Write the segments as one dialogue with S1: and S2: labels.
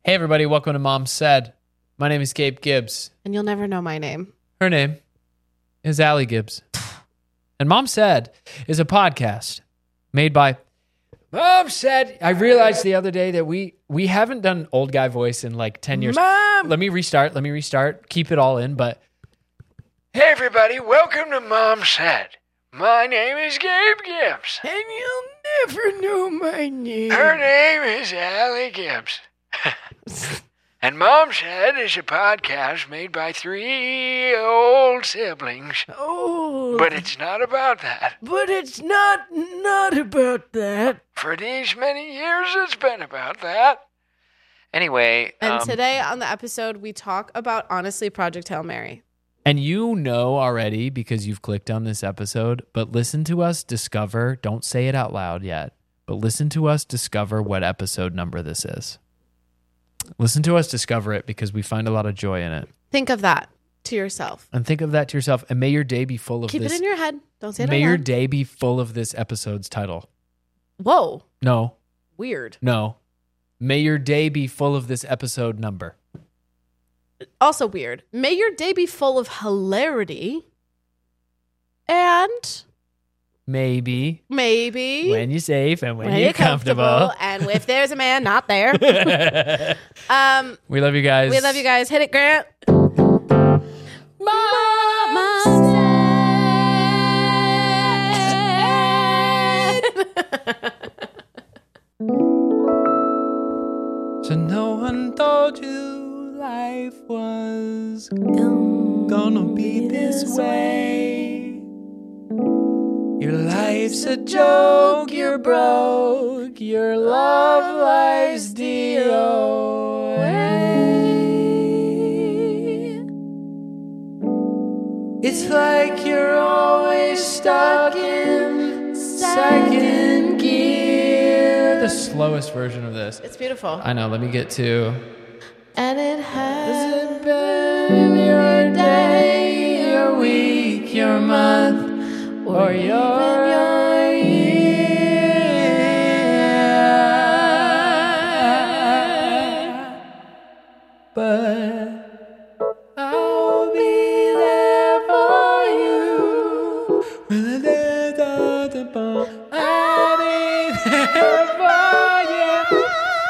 S1: Hey, everybody. Welcome to Mom Said. My name is Gabe Gibbs.
S2: And you'll never know my name.
S1: Her name is Allie Gibbs. And Mom Said is a podcast made by Mom Said. I realized the other day that we haven't done old guy voice in like 10 years.
S3: Mom!
S1: Let me restart. Keep it all in, but
S3: Hey everybody, welcome to Mom Said. My name is Gabe Gibbs.
S2: And you'll never know my name.
S3: Her name is Allie Gibbs. And Mom Said is a podcast made by three old siblings.
S2: Oh.
S3: But it's not about that.
S2: But it's not about that.
S3: For these many years, it's been about that. Anyway,
S2: And today on the episode, we talk about, honestly, Project Hail Mary.
S1: and you know already because you've clicked on this episode, but listen to us discover, don't say it out loud yet, but listen to us discover what episode number this is. Listen to us discover it because we find a lot of joy in it.
S2: Think of that to yourself.
S1: And think of that to yourself. And may your day be full of
S2: Keep
S1: this.
S2: it in your head. Don't say it
S1: May
S2: out
S1: your
S2: loud.
S1: day be full of this episode's title.
S2: Whoa.
S1: No,
S2: Weird.
S1: no. May your day be full of this episode number.
S2: Also weird. May your day be full of hilarity. And
S1: Maybe
S2: maybe
S1: when you're safe and when,
S2: when
S1: you're comfortable.
S2: And if there's a man not there.
S1: We love you guys.
S2: We love you guys. Hit it, Grant.
S1: So no one told you life was gonna be this way. Your life's a joke, you're broke, your love life's DOA. It's like you're always stuck in second gear. The slowest version of this.
S2: It's beautiful.
S1: I know, let me get to...
S2: And it has
S1: been your day, your week, your month, or your year. But I'll be there for you. I'll be there for you.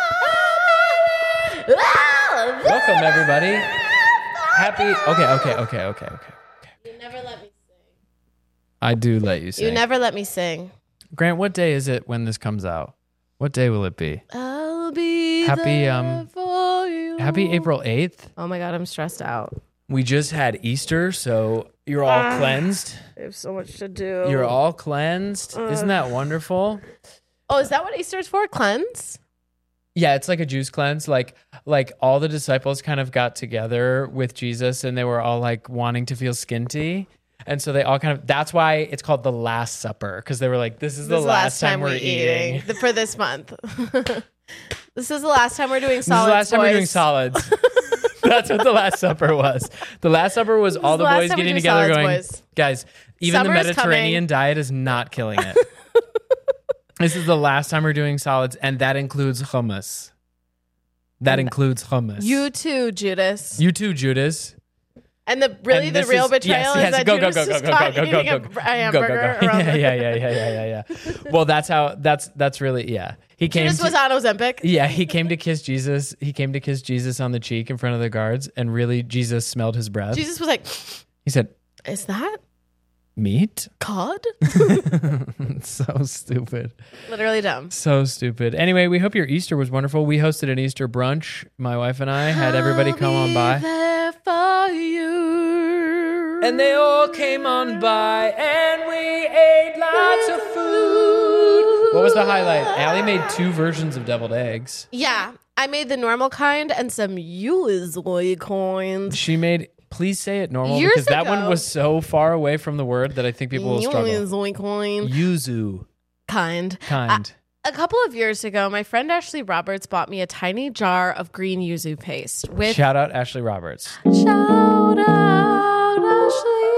S1: Welcome, everybody. Happy. Okay.
S2: You never let me sing.
S1: I do let you sing.
S2: You never let me sing.
S1: Grant, what day is it when this comes out? What day will it be?
S2: I'll be
S1: Happy,
S2: there for you.
S1: Happy April 8th.
S2: Oh my God, I'm stressed out.
S1: We just had Easter, so you're all cleansed.
S2: I have so much to do.
S1: You're all cleansed. Isn't that wonderful?
S2: Oh, is that what Easter's for? Cleanse?
S1: Yeah, it's like a juice cleanse. Like all the disciples kind of got together with Jesus and they were all like wanting to feel skinty. And so they all kind of, that's why it's called the Last Supper. Because they were like, this is the last time we're eating.
S2: For this month. This is the last time we're doing
S1: This is
S2: solids,
S1: the last time we're doing
S2: boys.
S1: solids. That's what the Last Supper was. The Last Supper was all
S2: is
S1: the
S2: the last
S1: boys
S2: time we
S1: getting
S2: do
S1: together
S2: solids,
S1: going,
S2: boys.
S1: guys, even
S2: Summer
S1: the
S2: is
S1: Mediterranean
S2: coming.
S1: diet is not killing it. This is the last time we're doing solids, and that includes hummus. That includes hummus.
S2: You too, Judas.
S1: You too, Judas.
S2: And the
S1: And this
S2: real
S1: is-
S2: betrayal is that Judas is caught eating a hamburger around the-
S1: Yeah. Well, that's really, yeah. He came
S2: Judas was on Ozempic.
S1: yeah, he came to kiss Jesus. He came to kiss Jesus on the cheek in front of the guards, and really Jesus smelled his breath.
S2: Jesus was like,
S1: He said,
S2: is that
S1: meat?
S2: cod?
S1: So stupid.
S2: Literally dumb.
S1: So stupid. Anyway, we hope your Easter was wonderful. We hosted an Easter brunch. My wife and I had everybody come on by.
S2: There for you.
S1: And they all came on by and we ate lots of food. What was the highlight? Allie made 2 versions of deviled eggs.
S2: Yeah, I made the normal kind and some Uizoi coins.
S1: She made, please say it normal
S2: Years
S1: because that one
S2: ago.
S1: was so far away from the word that I think people will struggle.
S2: Uizoi coin
S1: Yuzu
S2: kind.
S1: kind.
S2: A couple of years ago, my friend Ashley Roberts bought me a tiny jar of green yuzu paste with
S1: Shout out Ashley Roberts.
S2: Shout out Ashley.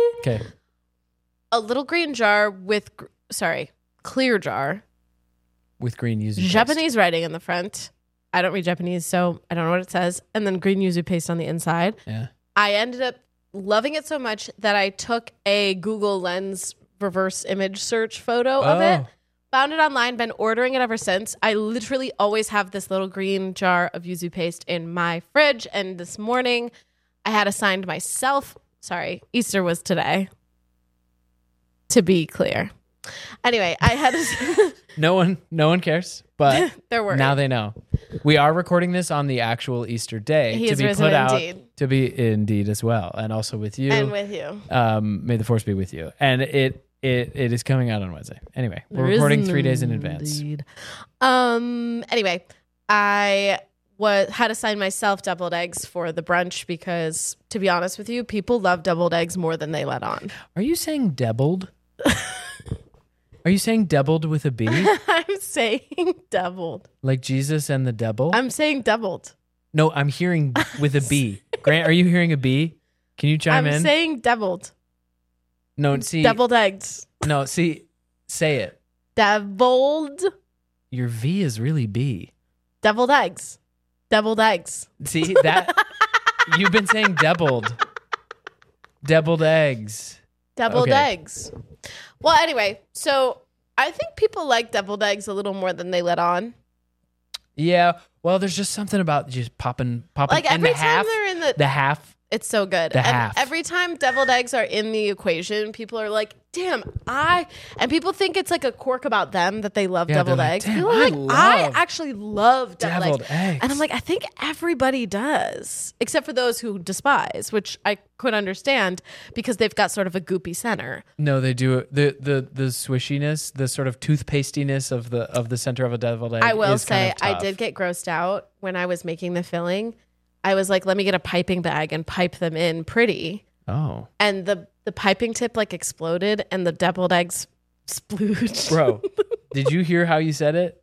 S1: Okay.
S2: A little green jar with clear jar
S1: with green yuzu paste.
S2: Japanese writing in the front. I don't read Japanese, so I don't know what it says. And then green yuzu paste on the inside.
S1: Yeah.
S2: I ended up loving it so much that I took a Google Lens reverse image search photo of it. Found it online, been ordering it ever since. I literally always have this little green jar of yuzu paste in my fridge. And this morning, I had assigned myself. Sorry, Easter was today. To be clear. Anyway, I had
S1: No one cares, but
S2: They're worried.
S1: now they know. We are recording this on the actual Easter day
S2: He
S1: to
S2: is
S1: be
S2: risen
S1: put out
S2: indeed.
S1: to be indeed as well, and also with you.
S2: and with you.
S1: May the force be with you. And it is coming out on Wednesday. Anyway, we're recording 3 days in advance.
S2: Indeed. Anyway, I had assigned myself deviled eggs for the brunch because, to be honest with you, people love deviled eggs more than they let on.
S1: Are you saying deviled? Are you saying deviled with a B?
S2: I'm saying deviled.
S1: Like Jesus and the devil?
S2: I'm saying deviled.
S1: No, I'm hearing with a B. Grant, are you hearing a B? Can you chime
S2: I'm
S1: in?
S2: saying deviled.
S1: No, see.
S2: Deviled eggs.
S1: No, see. Say it.
S2: Deviled.
S1: Your V is really B.
S2: Deviled eggs. Deviled eggs.
S1: See that? You've been saying deviled. Deviled eggs.
S2: Deviled
S1: Okay.
S2: eggs. Well, anyway, so I think people like deviled eggs a little more than they let on.
S1: Yeah. Well, there's just something about just popping.
S2: Like
S1: and
S2: every
S1: the
S2: time
S1: half,
S2: they're in the
S1: the half.
S2: it's so good.
S1: The half.
S2: Every time deviled eggs are in the equation, people are like, damn, and people think it's like a quirk about them that they love
S1: Yeah,
S2: deviled
S1: they're like,
S2: eggs.
S1: "Damn,
S2: People are
S1: I
S2: like,
S1: love
S2: I actually love deviled eggs.
S1: eggs.
S2: And I'm like, I think everybody does, except for those who despise, which I could understand because they've got sort of a goopy center.
S1: No, they do the swishiness, the sort of toothpastiness of the center of a deviled egg.
S2: I will
S1: is kind
S2: say
S1: of
S2: I
S1: tough.
S2: did get grossed out when I was making the filling. I was like, let me get a piping bag and pipe them in pretty.
S1: Oh,
S2: And the piping tip like exploded and the deviled eggs splooged.
S1: bro, did you hear how you said it?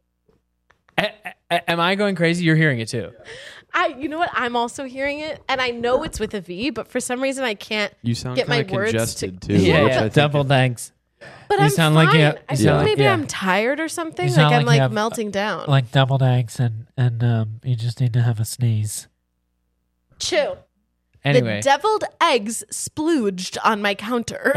S1: Am I going crazy? You're hearing it too.
S2: You know what? I'm also hearing it, and I know it's with a V, but for some reason I can't.
S4: You sound
S2: Get my
S4: kind of
S2: words
S4: congested
S2: to-
S4: too.
S1: Yeah,
S4: which I
S1: yeah.
S4: think-
S1: Deviled eggs.
S2: But
S1: You
S2: I'm
S1: sound
S2: fine.
S1: like you-
S2: I
S1: you
S2: think
S4: sound
S2: maybe
S1: yeah.
S2: I'm tired or something.
S5: You
S2: Like
S5: sound
S2: I'm
S5: like you
S2: like
S5: have,
S2: melting down.
S5: like deviled eggs and you just need to have a sneeze.
S2: Chew.
S1: Anyway,
S2: The deviled eggs splooged on my counter.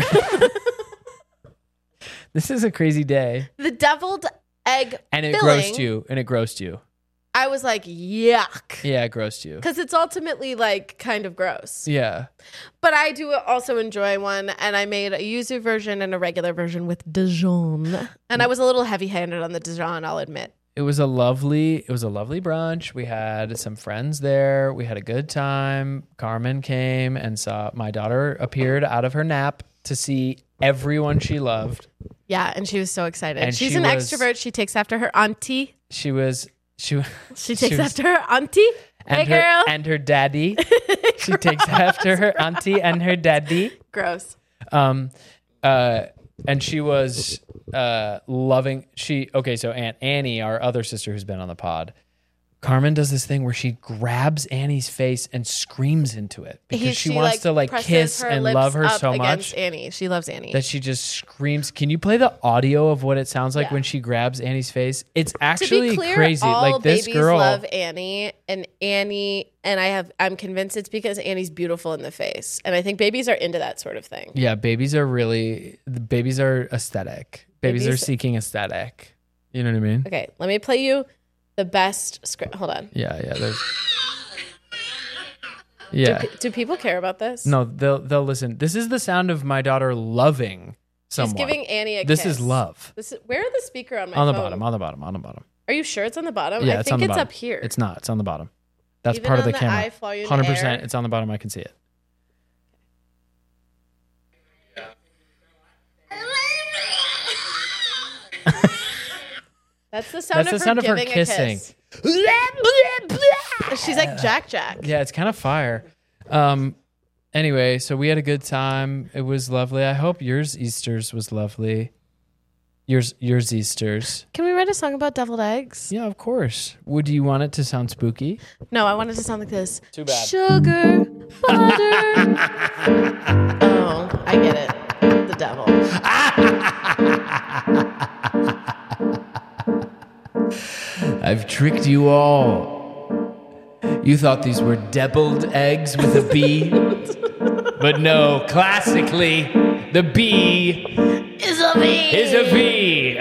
S1: this is a crazy day,
S2: The deviled egg
S1: and it
S2: filling,
S1: grossed you, and it grossed you.
S2: I was like, yuck.
S1: Yeah, it grossed you.
S2: Because it's ultimately like kind of gross.
S1: Yeah.
S2: But I do also enjoy one, and I made a yuzu version and a regular version with Dijon. And I was a little heavy-handed on the Dijon, I'll admit.
S1: It was a lovely brunch. We had some friends there. We had a good time. Carmen came and saw my daughter appeared out of her nap to see everyone she loved.
S2: Yeah, and she was so excited.
S1: And
S2: She's
S1: she
S2: an
S1: was-
S2: extrovert. She takes after her auntie.
S1: She was
S2: She takes
S1: was-
S2: after her auntie. Hey,
S1: and her
S2: girl.
S1: and her daddy. She takes after her auntie and her daddy.
S2: Gross.
S1: And she was loving so Aunt Annie, our other sister who's been on the pod, Carmen does this thing where she grabs Annie's face and screams into it because she wants to like
S2: presses
S1: kiss
S2: her
S1: and
S2: lips
S1: love her
S2: up
S1: so
S2: against
S1: much
S2: Annie. She loves Annie.
S1: that she just screams. Can you play the audio of what it sounds like
S2: Yeah.
S1: when she grabs Annie's face? It's
S2: To
S1: actually
S2: be clear,
S1: crazy.
S2: all
S1: Like this
S2: babies
S1: girl.
S2: love Annie, and I'm convinced it's because Annie's beautiful in the face, and I think babies are into that sort of thing.
S1: Yeah, babies are aesthetic. Babies are
S2: Babies-
S1: seeking aesthetic. You know what I mean?
S2: Okay, let me play you the best script. Hold on.
S1: Yeah, there's. Yeah.
S2: Do people care about this?
S1: No, they'll listen. This is the sound of my daughter loving someone.
S2: She's giving Annie a
S1: This
S2: kiss.
S1: is love.
S2: Where are the speaker on my
S1: On the
S2: phone?
S1: bottom, on the bottom, on the bottom.
S2: Are you sure it's on the bottom?
S1: Yeah,
S2: I
S1: it's
S2: think
S1: on the
S2: it's
S1: bottom.
S2: up here.
S1: It's not. It's on the bottom. That's
S2: Even
S1: part of
S2: on
S1: the camera.
S2: eye while you're in the
S1: 100%.
S2: air?
S1: It's on the bottom. I can see it.
S2: That's the sound
S1: That's
S2: of
S1: the sound
S2: her
S1: of her
S2: giving
S1: kissing.
S2: a kiss. She's like Jack.
S1: Yeah, it's kind of fire. Anyway, so we had a good time. It was lovely. I hope yours Easter's was lovely. Yours Easter's.
S2: Can we write a song about deviled eggs?
S1: Yeah, of course. Would you want it to sound spooky?
S2: No, I want it to sound like this.
S1: Too bad.
S2: Sugar, butter. Oh, I get it. The devil.
S1: I've tricked you all. You thought these were deviled eggs with a B? But no, classically, the B
S2: Is a V.
S1: is a V.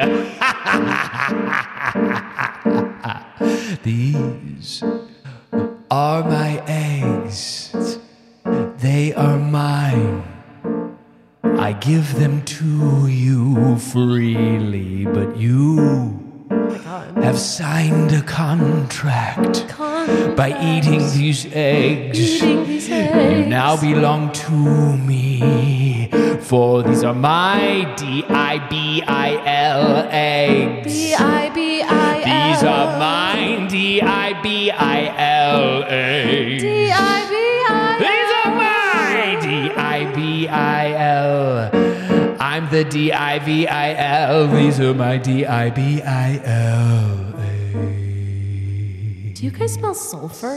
S1: These are my eggs. They are mine. I give them to you freely, but you have signed a contract. By eating these eggs. You now belong to me, for these are my D-I-B-I-L eggs.
S2: D-I-B-I-L.
S1: These are mine, D-I-B-I-L eggs.
S2: D-I-B-I-L.
S1: These are mine, D-I-B-I-L. I'm the D-I-V-I-L. These are my D-I-B-I-L eggs.
S2: Do you guys smell sulfur?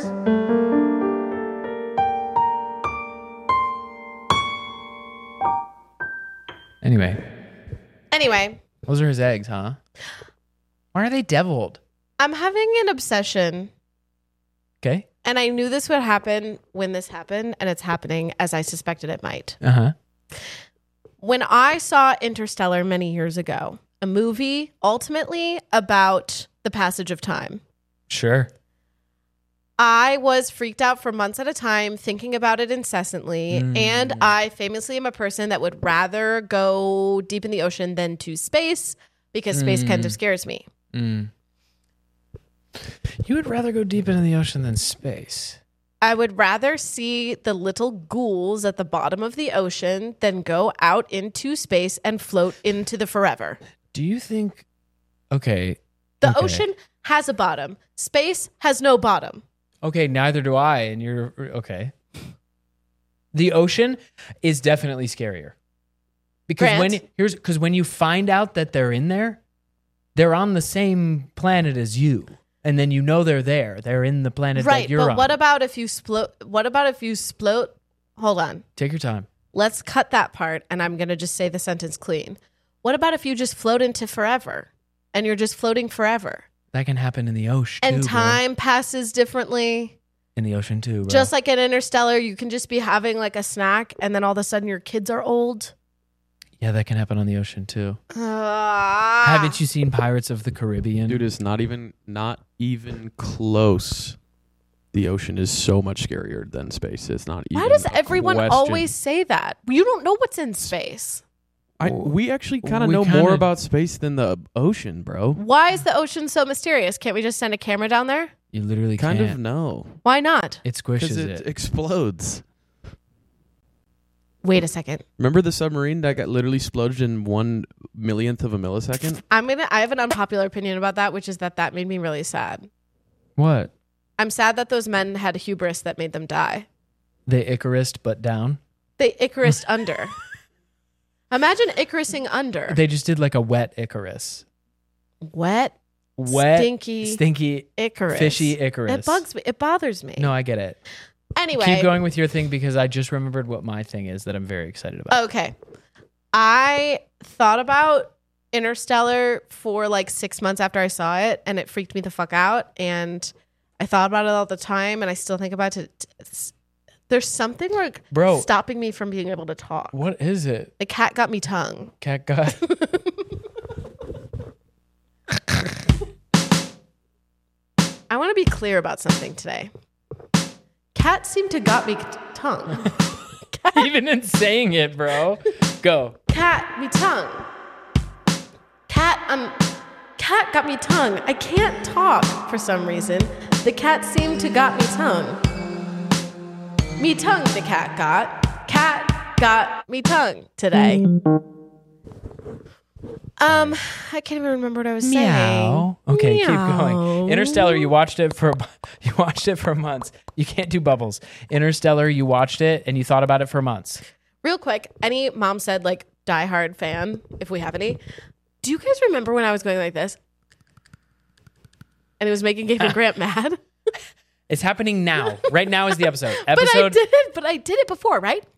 S2: Anyway,
S1: Those are his eggs, huh? Why are they deviled?
S2: I'm having an obsession,
S1: Okay.
S2: and I knew this would happen when this happened, and it's happening as I suspected it might.
S1: Uh-huh.
S2: When I saw Interstellar many years ago, a movie ultimately about the passage of time,
S1: Sure.
S2: I was freaked out for months at a time, thinking about it incessantly. And I famously am a person that would rather go deep in the ocean than to space because space kind of scares me.
S1: You would rather go deep into the ocean than space.
S2: I would rather see the little ghouls at the bottom of the ocean than go out into space and float into the forever.
S1: Do you think... Okay.
S2: The ocean has a bottom. Space has no bottom.
S1: Okay, neither do I, and you're... Okay. The ocean is definitely scarier. Because when you find out that they're in there, they're on the same planet as you. And then you know they're there. They're in the planet that you're on.
S2: Right, but what about if you split? Hold on.
S1: Take your time.
S2: Let's cut that part, and I'm going to just say the sentence clean. What about if you just float into forever, and you're just floating forever?
S1: That can happen in the ocean,
S2: And
S1: too,
S2: time passes differently.
S1: In the ocean, too, bro.
S2: Just like in Interstellar, you can just be having like a snack, and then all of a sudden your kids are old.
S1: Yeah, that can happen on the ocean, too. Haven't you seen Pirates of the Caribbean?
S4: Dude, it's not even close. The ocean is so much scarier than space. It's not even.
S2: Why does
S4: a
S2: everyone
S4: question.
S2: always say that? You don't know what's in space.
S4: We actually kind of
S1: We
S4: know
S1: kinda-
S4: more about space than the ocean, bro.
S2: Why is the ocean so mysterious? Can't we just send a camera down there?
S1: You literally
S4: Kind
S1: can't.
S4: of no,
S2: Why not?
S1: It
S4: because
S1: squishes
S4: it
S1: it.
S4: explodes.
S2: Wait a second.
S4: Remember the submarine that got literally exploded in 1/1,000,000th of a millisecond?
S2: I have an unpopular opinion about that, which is that made me really sad.
S1: What?
S2: I'm sad that those men had hubris that made them die.
S1: They Icarus but down?
S2: They Icarus under. Imagine Icarusing under.
S1: They just did like a wet Icarus.
S2: Wet, stinky Icarus.
S1: fishy Icarus.
S2: It bugs me. It bothers me.
S1: No, I get it.
S2: Anyway.
S1: Keep going with your thing because I just remembered what my thing is that I'm very excited about.
S2: Okay. I thought about Interstellar for like 6 months after I saw it, and it freaked me the fuck out. And I thought about it all the time, and I still think about it. There's something like stopping me from being able to talk.
S1: What is it?
S2: The cat got me tongue.
S1: Cat got...
S2: I want to be clear about something today. Cat seemed to got me tongue.
S1: Even in saying it, bro. Go.
S2: Cat me tongue. Cat got me tongue. I can't talk for some reason. The cat seemed to got me tongue. Me tongue the cat got. Cat got me tongue today. I can't even remember what I was saying.
S1: Meow. Okay, keep
S2: Meow.
S1: going. Interstellar, you watched it for months. You can't do bubbles. Interstellar, you watched it and you thought about it for months.
S2: Real quick, any Mom Said like diehard fan, if we have any, do you guys remember when I was going like this? And it was making Gabe and Grant mad?
S1: It's happening now. Right now is the episode.
S2: But I did it before, right?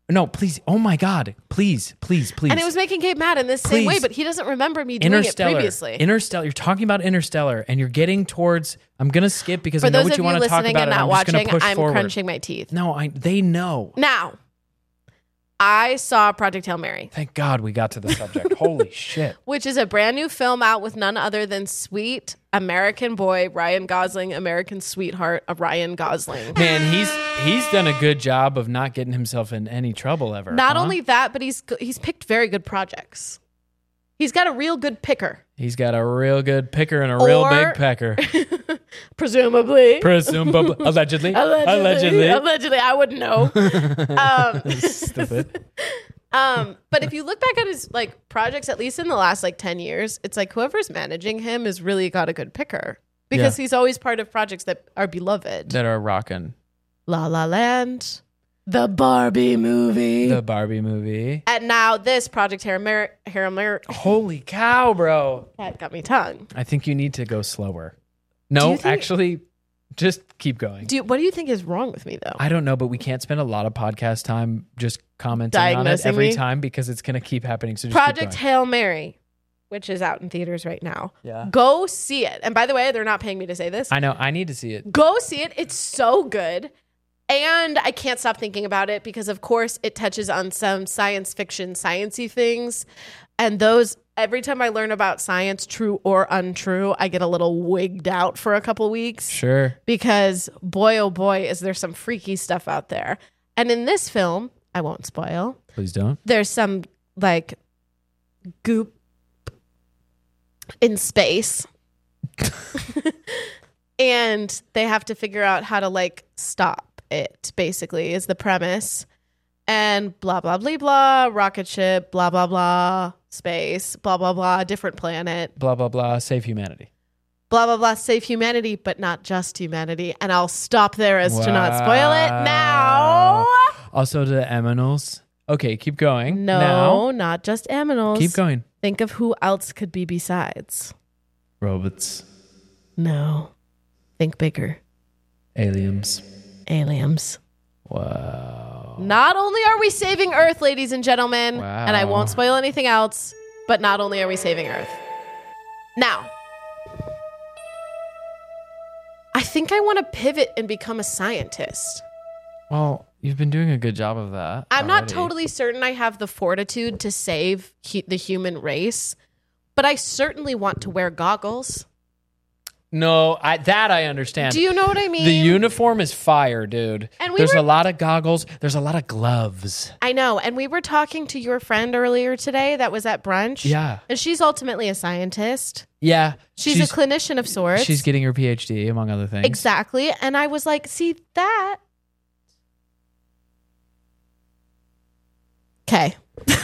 S1: No, please. Oh my God. Please.
S2: And it was making Gabe mad in this same way,
S1: Please.
S2: but he doesn't remember me doing it previously.
S1: Interstellar. You're talking about Interstellar, and you're getting towards. I'm gonna skip because
S2: For
S1: I know
S2: those
S1: what
S2: of
S1: you
S2: you
S1: want to talk
S2: listening
S1: about.
S2: and not
S1: I'm just gonna
S2: watching,
S1: push
S2: I'm
S1: forward.
S2: crunching my teeth.
S1: No, they know.
S2: Now, I saw Project Hail Mary,
S1: Thank God we got to the subject. Holy shit.
S2: which is a brand new film out with none other than sweet American boy Ryan Gosling, American sweetheart of Ryan Gosling.
S1: Man, he's done a good job of not getting himself in any trouble ever.
S2: Not
S1: huh?
S2: only that, but he's picked very good projects. He's got a real good picker,
S1: He's got a real good picker and a real
S2: Or-
S1: big pecker.
S2: presumably.
S1: Presumably. Allegedly.
S2: Allegedly, I wouldn't know.
S1: Stupid.
S2: But if you look back at his like projects, at least in the last like 10 years, it's like whoever's managing him has really got a good picker because he's always part of projects that are beloved.
S1: That are rocking.
S2: La La Land, the Barbie movie,
S1: The Barbie movie.
S2: and now this Project Hail Mary.
S1: Holy cow, bro.
S2: That got me tongue.
S1: I think you need to go slower.
S2: Do
S1: No,
S2: you think-
S1: actually, just keep going.
S2: What do you think is wrong with me though?
S1: I don't know, but we can't spend a lot of podcast time just commenting on it
S2: Diagnosing
S1: every
S2: me?
S1: time because it's going to keep happening. So just
S2: Project
S1: keep
S2: Hail Mary, which is out in theaters right now.
S1: Yeah.
S2: Go see it. And by the way, they're not paying me to say this.
S1: I know. I need to see it.
S2: Go see it. It's so good. And I can't stop thinking about it because, of course, it touches on some science fiction, sciencey things. And those, every time I learn about science, true or untrue, I get a little wigged out for a couple weeks
S1: Sure.
S2: because, boy, oh boy, is there some freaky stuff out there. And in this film, I won't spoil,
S1: Please don't.
S2: there's some like goop in space. And they have to figure out how to like stop it, basically, is the premise. And blah, blah, blah, blah, rocket ship, blah, blah, blah, space, blah, blah, blah, different planet,
S1: Blah, blah, blah. Save humanity.
S2: blah, blah, blah, save humanity, but not just humanity. And I'll stop there as to not spoil it now.
S1: Also the Aminals. Okay, keep going.
S2: No,
S1: Now,
S2: not just aminals.
S1: keep going.
S2: Think of who else could be besides.
S1: Robots.
S2: No. Think bigger.
S1: Aliens.
S2: Aliens.
S1: Wow.
S2: Not only are we saving Earth, ladies and gentlemen,
S1: Wow.
S2: and I won't spoil anything else, but not only are we saving Earth. Now, I think I want to pivot and become a scientist.
S1: Well, you've been doing a good job of that.
S2: I'm not
S1: already.
S2: totally certain I have the fortitude to save the human race, but I certainly want to wear goggles.
S1: No, that I understand.
S2: Do you know what I mean?
S1: The uniform is fire, dude.
S2: And
S1: there's a lot of goggles. There's a lot of gloves.
S2: I know. And we were talking to your friend earlier today that was at brunch.
S1: Yeah.
S2: And she's ultimately a scientist.
S1: Yeah.
S2: She's a clinician of sorts.
S1: She's getting her PhD, among other things.
S2: Exactly. And I was like, see that? Okay.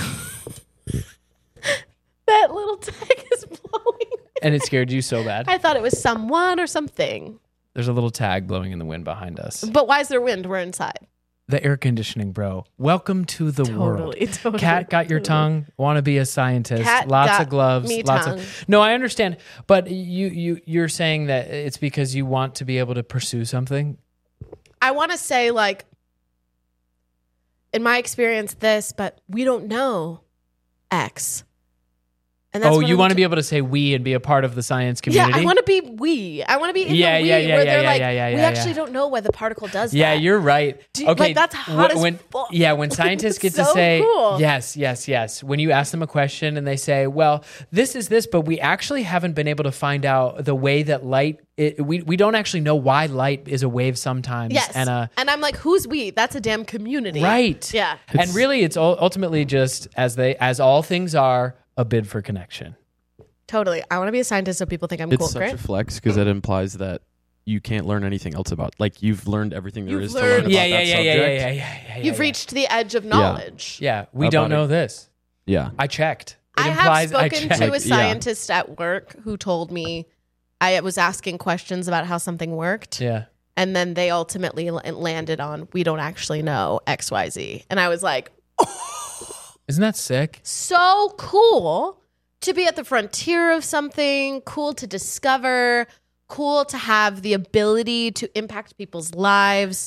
S2: That little tag is blowing.
S1: And it scared you so bad.
S2: I thought it was someone or something.
S1: There's a little tag blowing in the wind behind us.
S2: But why is there wind? We're inside.
S1: The air conditioning, bro. Welcome to the world.
S2: Totally.
S1: Cat got your tongue. Want to be a scientist.
S2: Cat
S1: Lots
S2: got
S1: of gloves.
S2: me
S1: Lots
S2: tongue.
S1: of. No, I understand. But you're saying that it's because you want to be able to pursue something.
S2: I want to say, like, in my experience, this, but we don't know X. And
S1: Oh,
S2: what
S1: you
S2: I'm
S1: want to be able to say we and be a part of the science community?
S2: Yeah, I want to be we. I want to be in
S1: Yeah,
S2: the we
S1: yeah, yeah,
S2: where
S1: yeah,
S2: they're
S1: yeah,
S2: like,
S1: yeah, yeah,
S2: we
S1: yeah,
S2: actually
S1: yeah.
S2: don't know why the particle does
S1: Yeah,
S2: that.
S1: you're right.
S2: Like,
S1: Okay,
S2: that's hot as
S1: when
S2: fuck.
S1: yeah, when scientists get to
S2: So
S1: say
S2: cool.
S1: yes. When you ask them a question and they say, "Well, this is this," but we actually haven't been able to find out the way that light. We don't actually know why light is a wave sometimes.
S2: Yes.
S1: and
S2: I'm like, who's we? That's a damn community.
S1: right.
S2: Yeah.
S1: and really, it's ultimately just as all things are, a bid for connection.
S2: Totally. I want to be a scientist so people think I'm
S4: It's
S2: cool.
S4: such
S2: Great.
S4: a flex because that implies that you can't learn anything else about. Like you've learned everything there
S2: You've
S4: is to
S2: learned-
S4: learn about
S1: Yeah,
S4: that subject.
S1: yeah.
S2: You've reached the edge of knowledge.
S1: Yeah, we
S4: About
S1: don't know
S4: it.
S1: this.
S4: Yeah.
S1: I checked. It
S2: I have
S1: implies
S2: spoken
S1: checked.
S2: to a
S4: Like, yeah.
S2: scientist at work who told me I was asking questions about how something worked.
S1: Yeah.
S2: And then they ultimately landed on, we don't actually know XYZ. And I was like,
S1: Isn't that sick?
S2: so cool to be at the frontier of something, cool to discover, cool to have the ability to impact people's lives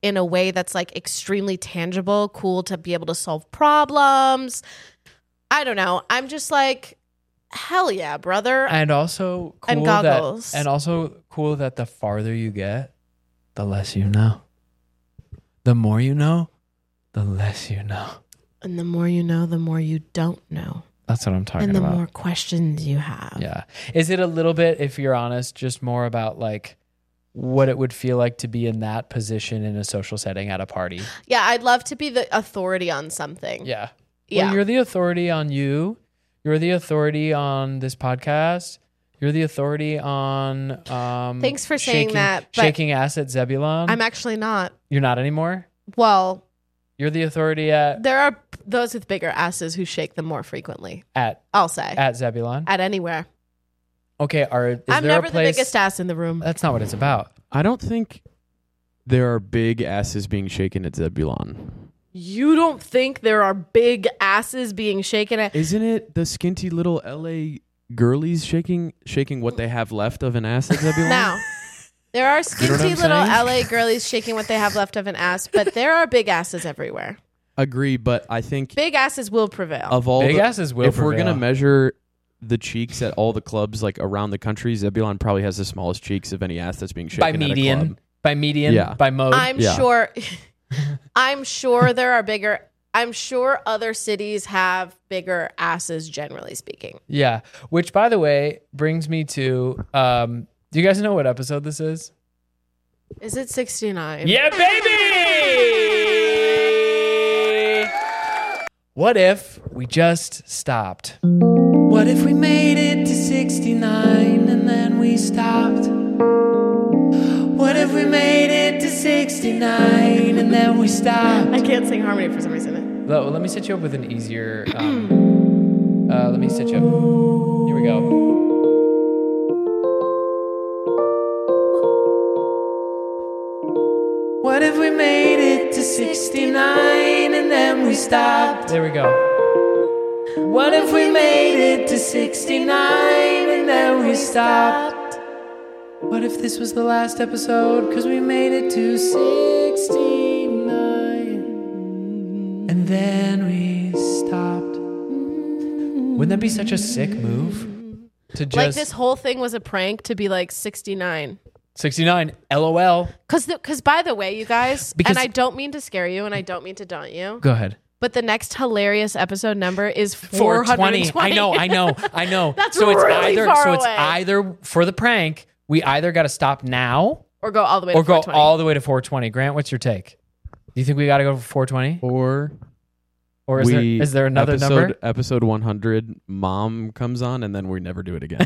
S2: in a way that's like extremely tangible, cool to be able to solve problems. I don't know. I'm just like, hell yeah, brother.
S1: And also cool
S2: And goggles.
S1: and also cool that the farther you get, the less you know. The more you know, the less you know.
S2: And the more you know, the more you don't know.
S1: That's what I'm talking
S2: And the
S1: about.
S2: more questions you have.
S1: Yeah. Is it a little bit, if you're honest, just more about like what it would feel like to be in that position in a social setting at a party?
S2: Yeah, I'd love to be the authority on something.
S1: Yeah.
S2: Yeah.
S1: Well, you're the authority on you. You're the authority on this podcast. You're the authority on
S2: Thanks for saying that, but
S1: shaking ass at Zebulon.
S2: I'm actually not.
S1: You're not anymore?
S2: Well,
S1: You're the authority at
S2: there are those with bigger asses who shake them more frequently. I'll say.
S1: at Zebulon.
S2: At anywhere.
S1: Okay,
S2: I'm
S1: there
S2: never
S1: a place?
S2: the biggest ass in the room.
S1: That's not what it's about.
S4: I don't think there are big asses being shaken at Zebulon.
S2: You don't think there are big asses being shaken at?
S4: Isn't it the skinty little LA girlies shaking what they have left of an ass at Zebulon?
S2: Now, there are
S4: know what
S2: skinty
S4: I'm
S2: little
S4: saying?
S2: LA girlies shaking what they have left of an ass, but there are big asses everywhere.
S4: Agree, but I think
S2: Big asses will prevail.
S4: of all
S1: Big
S4: the,
S1: asses will
S4: if we're
S1: prevail.
S4: gonna measure the cheeks at all the clubs like around the country, Zebulon probably has the smallest cheeks of any ass that's being shaken
S1: by
S4: at a
S1: median,
S4: club.
S1: by median,
S4: Yeah.
S1: by mode.
S2: I'm
S4: Yeah.
S2: sure. I'm sure there are bigger. I'm sure other cities have bigger asses, generally speaking.
S1: Yeah. Which, by the way, brings me to do you guys know what episode this is?
S2: Is it 69?
S1: Yeah, baby! What if we just stopped? What if we made it to 69 and then we stopped? What if we made it to 69 and then we stopped?
S2: I can't sing harmony for some reason.
S1: Let me set you up with an easier. Let me set you up. Here we go. What if we made it to 69 and then we stopped? There we go. What if we made it to 69 and then we stopped? What if this was the last episode? Because we made it to 69 and then we stopped. Wouldn't that be such a sick move? To just
S2: Like this whole thing was a prank to be like 69.
S1: 69, LOL.
S2: Because by the way, you guys,
S1: Because-
S2: and I don't mean to scare you and I don't mean to daunt you,
S1: Go ahead.
S2: but the next hilarious episode number is
S1: 420.
S2: 420.
S1: I know.
S2: That's
S1: so it's
S2: really
S1: either
S2: far
S1: so it's
S2: away.
S1: either for the prank, we either got to stop now
S2: Or go all the way
S1: or
S2: to
S1: go
S2: 420.
S1: all the way to 420. Grant, what's your take? Do you think we got to go for 420?
S4: Or
S1: Or is there another number?
S4: Episode 100, Mom comes on, and then we never do it again.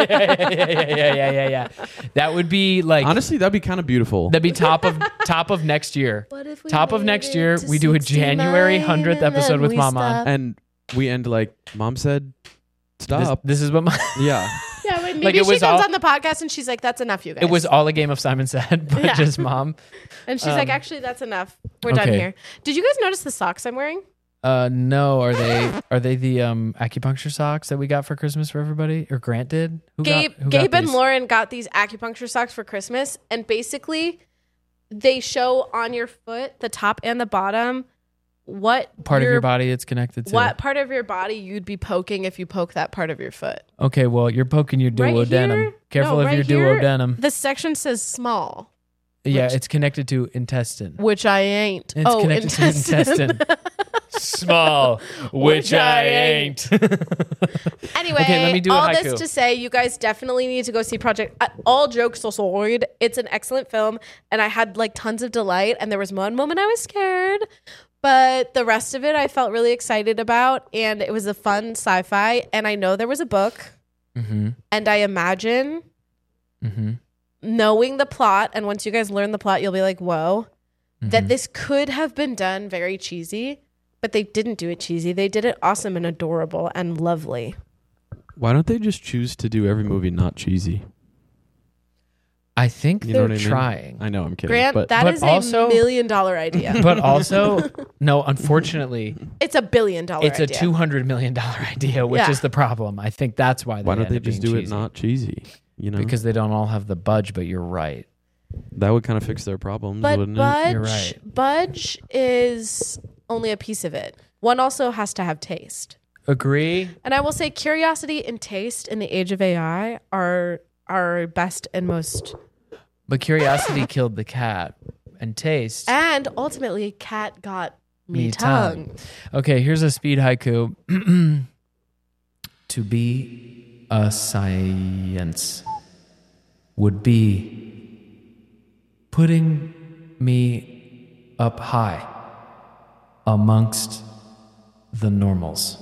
S1: yeah. That would be like
S4: Honestly, that'd be kind of beautiful.
S1: that'd be top of next year.
S2: What if we
S1: Top of
S2: made
S1: next
S2: it
S1: year,
S2: to
S1: we do a January
S2: 69
S1: 100th
S2: and
S1: episode
S2: then
S1: with
S2: we
S1: Mom on.
S2: stop?
S4: And we end like, Mom said, stop.
S1: This is what
S4: Yeah.
S2: Yeah, but maybe
S1: Like, it
S2: she
S1: was
S2: comes
S1: all-
S2: on the podcast and she's like, "That's enough, you guys."
S1: it was all a game of Simon Said, but
S2: Yeah.
S1: just Mom.
S2: and she's like, "Actually, that's enough. We're done
S1: Okay.
S2: here." Did you guys notice the socks I'm wearing?
S1: No, are they the acupuncture socks that we got for Christmas for everybody? Or Grant did? Who got
S2: Gabe and
S1: these?
S2: Lauren got these acupuncture socks for Christmas, and basically, they show on your foot, the top and the bottom, what
S1: part of your body it's connected to.
S2: what part of your body you'd be poking if you poke that part of your foot.
S1: Okay, well, you're poking your
S2: Right
S1: duodenum.
S2: here?
S1: Careful
S2: No,
S1: of
S2: right
S1: your
S2: here,
S1: duodenum.
S2: The section says small,
S1: Yeah, it's connected to intestine.
S2: which I ain't.
S1: It's connected
S2: intestine.
S1: to intestine. Small, which I ain't.
S2: Anyway,
S1: Okay, let me do a
S2: all
S1: haiku.
S2: this to say, you guys definitely need to go see Project. All jokes aside, it's an excellent film, and I had like tons of delight. And there was one moment I was scared, but the rest of it I felt really excited about, and it was a fun sci-fi. And I know there was a book,
S1: Mm-hmm.
S2: and I imagine
S1: Mm-hmm.
S2: knowing the plot, and once you guys learn the plot, you'll be like, "Whoa!"
S1: Mm-hmm.
S2: That this could have been done very cheesy, but they didn't do it cheesy. They did it awesome and adorable and lovely.
S4: Why don't they just choose to do every movie not cheesy?
S1: I think
S4: You know
S1: they're
S4: what I mean?
S1: trying.
S4: I know, I'm kidding.
S2: Grant,
S4: but
S2: that
S1: but
S2: is
S1: also-
S2: $1 million idea.
S1: But also, no, unfortunately,
S2: It's $1 billion
S1: it's a
S2: idea.
S1: $200 million idea, which
S2: Yeah.
S1: is the problem. I think that's why they
S4: why don't
S1: end
S4: they
S1: up
S4: just
S1: being
S4: do it
S1: cheesy.
S4: not cheesy? You know?
S1: Because they don't all have the budge, but you're right.
S4: That would kind of fix their problems,
S2: But
S4: wouldn't it?
S2: Budge,
S1: You're right.
S2: Budge is only a piece of it. One also has to have taste.
S1: Agree.
S2: And I will say curiosity and taste in the age of AI are best and most.
S1: But curiosity killed the cat, and taste.
S2: And ultimately, cat got me
S1: Me
S2: tongue.
S1: Okay, here's a speed haiku. To be a science would be putting me up high amongst the normals.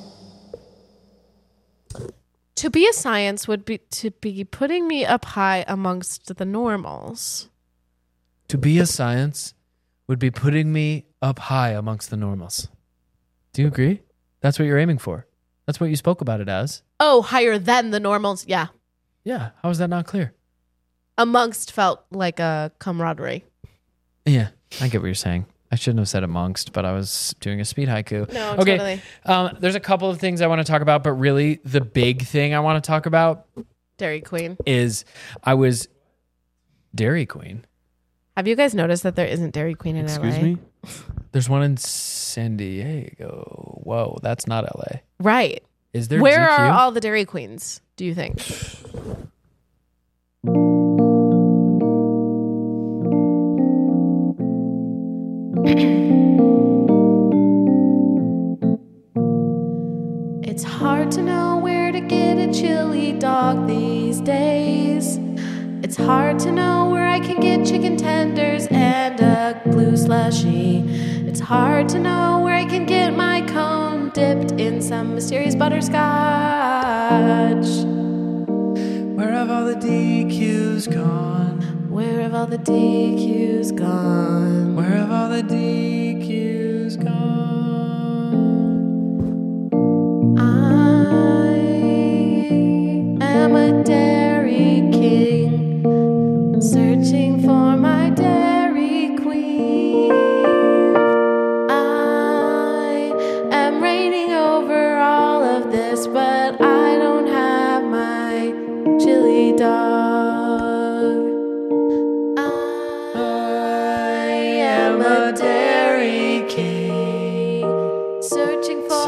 S2: To be a science would be to be putting me up high amongst the normals.
S1: To be a science would be putting me up high amongst the normals. Do you agree? That's what you're aiming for. That's what you spoke about it as.
S2: Oh, higher than the normals. Yeah.
S1: Yeah. How is that not clear?
S2: Amongst felt like a camaraderie.
S1: Yeah, I get what you're saying. I shouldn't have said amongst, but I was doing a speed haiku.
S2: No,
S1: okay.
S2: totally.
S1: There's a couple of things I want to talk about, but really the big thing I want to talk about
S2: Dairy Queen.
S1: is I was Dairy Queen.
S2: Have you guys noticed that there isn't Dairy Queen in
S4: Excuse
S2: LA?
S4: me?
S1: There's one in San Diego. Whoa, that's not LA.
S2: Right.
S1: Is there
S2: Where
S1: DQ?
S2: are all the Dairy Queens, do you think? It's hard to know where to get a chili dog these days. It's hard to know where I can get chicken tenders and a blue slushy. It's hard to know where I can get my cone dipped in some mysterious butterscotch.
S1: Where have all the DQs gone?
S2: Where have all the DQs gone?
S1: Where have all the DQs gone?
S2: I am a Dairy King, searching for my Dairy Queen. I am reigning over all of this, but I don't have my chili dog. I am a Dairy King, searching for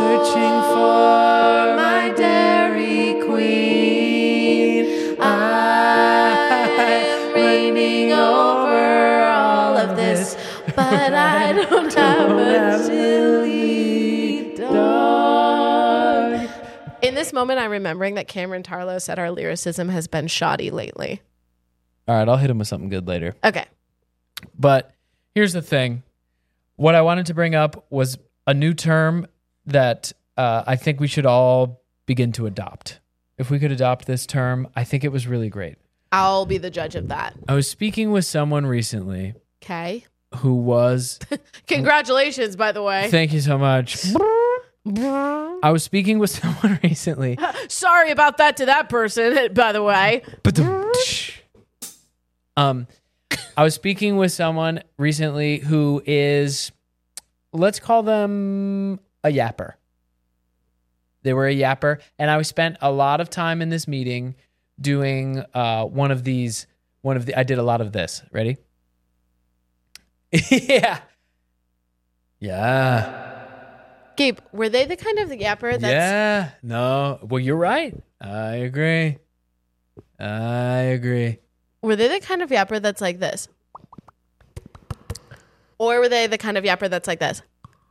S2: my Dairy Queen. I am reigning over all of this, but I don't have a chili dog. In this moment, I'm remembering that Cameron Tarlow said our lyricism has been shoddy lately.
S1: All right, I'll hit him with something good later.
S2: Okay.
S1: But here's the thing. What I wanted to bring up was a new term that I think we should all begin to adopt. If we could adopt this term, I think it was really great.
S2: I'll be the judge of that.
S1: I was speaking with someone recently
S2: Okay.
S1: who was...
S2: Congratulations, by the way.
S1: Thank you so much. I was speaking with someone recently.
S2: Sorry about that to that person, by the way.
S1: I was speaking with someone recently who is, let's call them a yapper. They were a yapper, and I spent a lot of time in this meeting doing I did a lot of this. Ready? Yeah.
S2: Gabe, were they the kind of yapper that's...
S1: Yeah. No. Well, you're right. I agree.
S2: Were they the kind of yapper that's like this? Or were they the kind of yapper that's like this?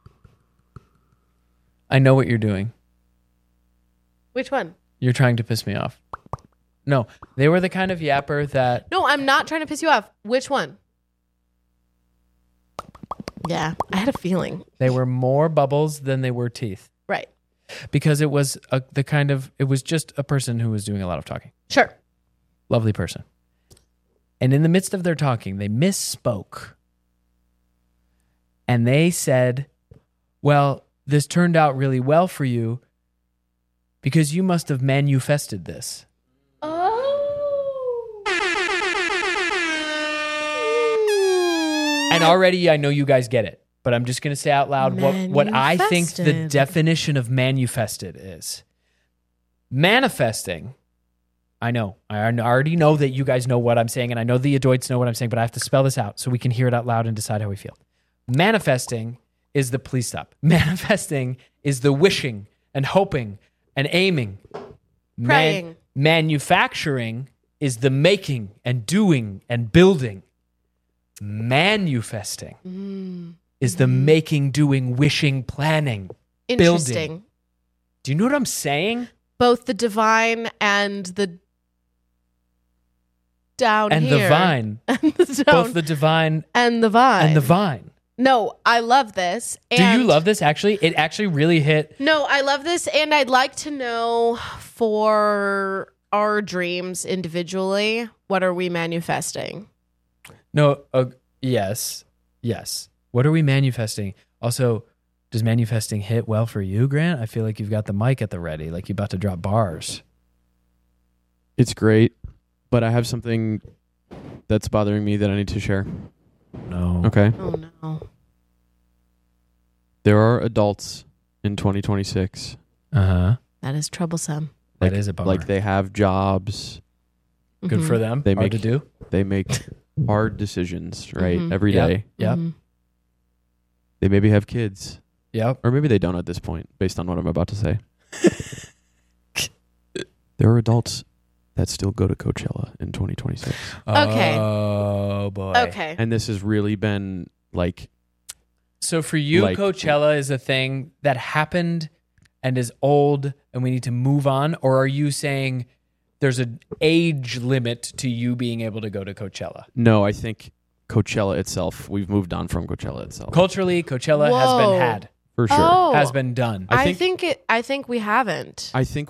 S1: I know what you're doing.
S2: Which one?
S1: You're trying to piss me off. No, they were the kind of yapper that...
S2: No, I'm not trying to piss you off. Which one? Yeah, I had a feeling.
S1: They were more bubbles than they were teeth.
S2: Right.
S1: Because it was it was just a person who was doing a lot of talking.
S2: Sure.
S1: Lovely person. And in the midst of their talking, they misspoke. And they said, well, this turned out really well for you because you must have manifested this.
S2: Oh.
S1: And already I know you guys get it, but I'm just going to say out loud what I think the
S2: Manifested.
S1: definition of manifested is. Manifesting, I know. I already know that you guys know what I'm saying, and I know the adults know what I'm saying, but I have to spell this out so we can hear it out loud and decide how we feel. Manifesting is the please stop. Manifesting is the wishing and hoping and aiming.
S2: Praying.
S1: Manufacturing is the making and doing and building. Manifesting is the making, doing, wishing, planning,
S2: Interesting.
S1: building. Do you know what I'm saying?
S2: Both the divine and the down
S1: And
S2: here.
S1: the vine.
S2: And the down.
S1: Both the divine
S2: and the vine.
S1: and the vine.
S2: No, I love this.
S1: Do
S2: And
S1: you love this? Actually, it actually really hit.
S2: No, I love this, and I'd like to know for our dreams individually, what are we manifesting?
S1: No, yes. What are we manifesting? Also, does manifesting hit well for you, Grant? I feel like you've got the mic at the ready, like you're about to drop bars.
S4: It's great, but I have something that's bothering me that I need to share.
S1: No.
S4: Okay.
S2: Oh no.
S4: There are adults in 2026.
S1: Uh-huh.
S2: That is troublesome.
S1: That is a bummer.
S4: Like they have jobs.
S1: Good for them.
S4: They
S1: Hard
S4: make
S1: to do.
S4: They make hard decisions, right?
S2: Mhm.
S4: Every
S1: Yep.
S4: day.
S1: Yep.
S2: Mhm.
S4: They maybe have kids.
S1: Yep.
S4: Or maybe they don't at this point, based on what I'm about to say. There are adults that still go to Coachella in 2026.
S2: Okay.
S1: Oh, boy.
S2: Okay.
S4: And this has really been like,
S1: So for you,
S4: Like-
S1: Coachella is a thing that happened and is old and we need to move on? Or are you saying there's an age limit to you being able to go to Coachella?
S4: no, I think Coachella itself, we've moved on from Coachella itself.
S1: Culturally, Coachella has
S2: Whoa.
S1: been had,
S4: For sure.
S2: Oh,
S1: has been done.
S4: I
S2: I
S4: think-
S2: think we haven't.
S4: I think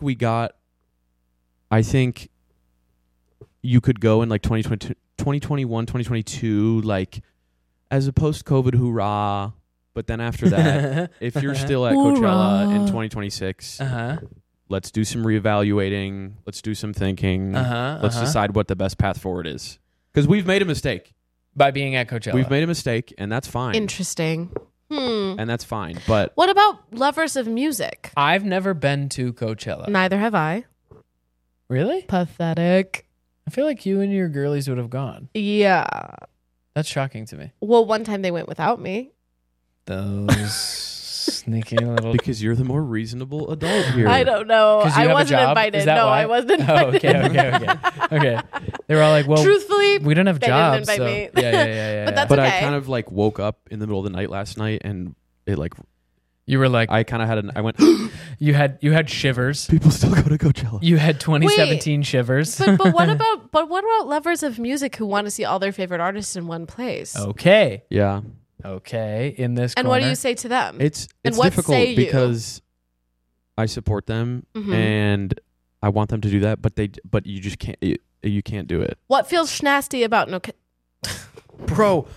S4: you could go in like 2021, 2022, like as a post-COVID hoorah. But then after that, if you're still at Coachella in 2026,
S1: Uh-huh.
S4: let's do some reevaluating. Let's do some thinking.
S1: Uh-huh.
S4: Let's decide what the best path forward is. Because we've made a mistake.
S1: By being at Coachella.
S4: We've made a mistake, and that's fine.
S2: Interesting.
S4: And that's fine. But
S2: What about lovers of music?
S1: I've never been to Coachella.
S2: Neither have I.
S1: Really?
S2: Pathetic.
S1: I feel like you and your girlies would have gone.
S2: Yeah.
S1: That's shocking to me.
S2: Well, one time they went without me.
S1: Those sneaky little...
S4: because you're the more reasonable adult here.
S2: I don't know.
S1: 'Cause you
S2: I
S1: have a
S2: wasn't
S1: job?
S2: invited.
S1: Is that
S2: No,
S1: why?
S2: I wasn't
S1: Oh,
S2: invited.
S1: okay. They were all like, well,
S2: Truthfully,
S1: we don't have
S2: they didn't
S1: jobs.
S2: invite
S1: so...
S2: me.
S1: Yeah.
S2: But that's
S4: But
S2: okay.
S4: I kind of like woke up in the middle of the night last night, and it like
S1: You were like,
S4: I kind of had I went.
S1: you had shivers.
S4: People still go to Coachella.
S1: You had 2017 shivers.
S2: but what about lovers of music who want to see all their favorite artists in one place?
S1: Okay.
S4: Yeah,
S1: In this
S2: And
S1: corner.
S2: what do you say to them?
S4: it's
S2: And what
S4: difficult
S2: say you?
S4: because I support them
S2: Mhm.
S4: and I want them to do that, but you just can't. You can't do it.
S2: What feels schnasty about
S1: Bro.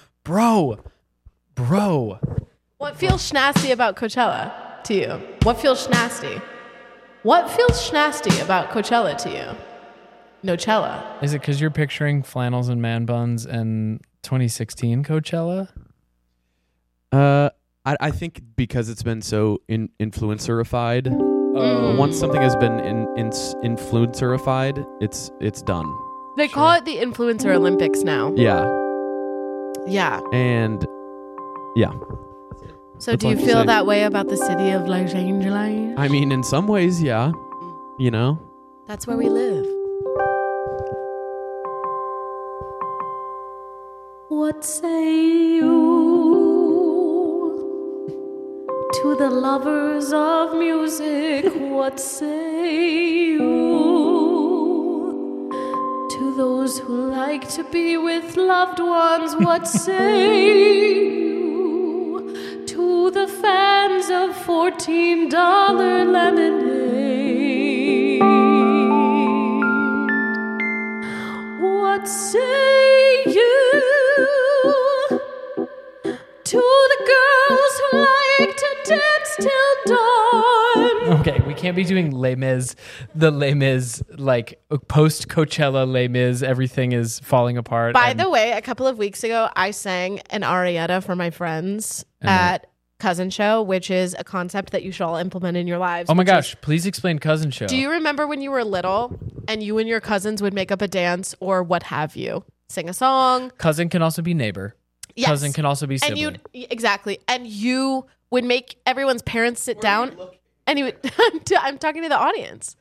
S2: What feels schnasty about Coachella to you? What feels schnasty? What feels schnasty about Coachella to you? Nochella.
S1: Is it because you're picturing flannels and man buns and 2016 Coachella?
S4: I think because it's been so influencerified. Once something has been influencerified, it's done.
S2: They call it the Influencer Olympics now.
S4: Yeah,
S2: Yeah.
S4: and yeah.
S2: So
S4: That's
S2: do
S4: all
S2: you
S4: I have to
S2: feel
S4: say.
S2: that way about the city of Los Angeles?
S4: I mean, in some ways, yeah. You know,
S2: That's where we live. What say you to the lovers of music? What say you to those who like to be with loved ones? What say you to the fans of $14 lemonade? What say you to the girls who like to dance till dawn?
S1: Okay, we can't be doing Les Mis, the Les Mis, like post Coachella Les Mis, everything is falling apart.
S2: By the way, a couple of weeks ago, I sang an arietta for my friends at Cousin Show, which is a concept that you should all implement in your lives.
S1: Oh my
S2: which is-
S1: gosh, please explain Cousin Show.
S2: Do you remember when you were little and you and your cousins would make up a dance or what have you? Sing a song.
S1: Cousin can also be neighbor.
S2: Yes.
S1: Cousin can also be sibling.
S2: And exactly. And you would make everyone's parents sit down. And you would, I'm talking to the audience.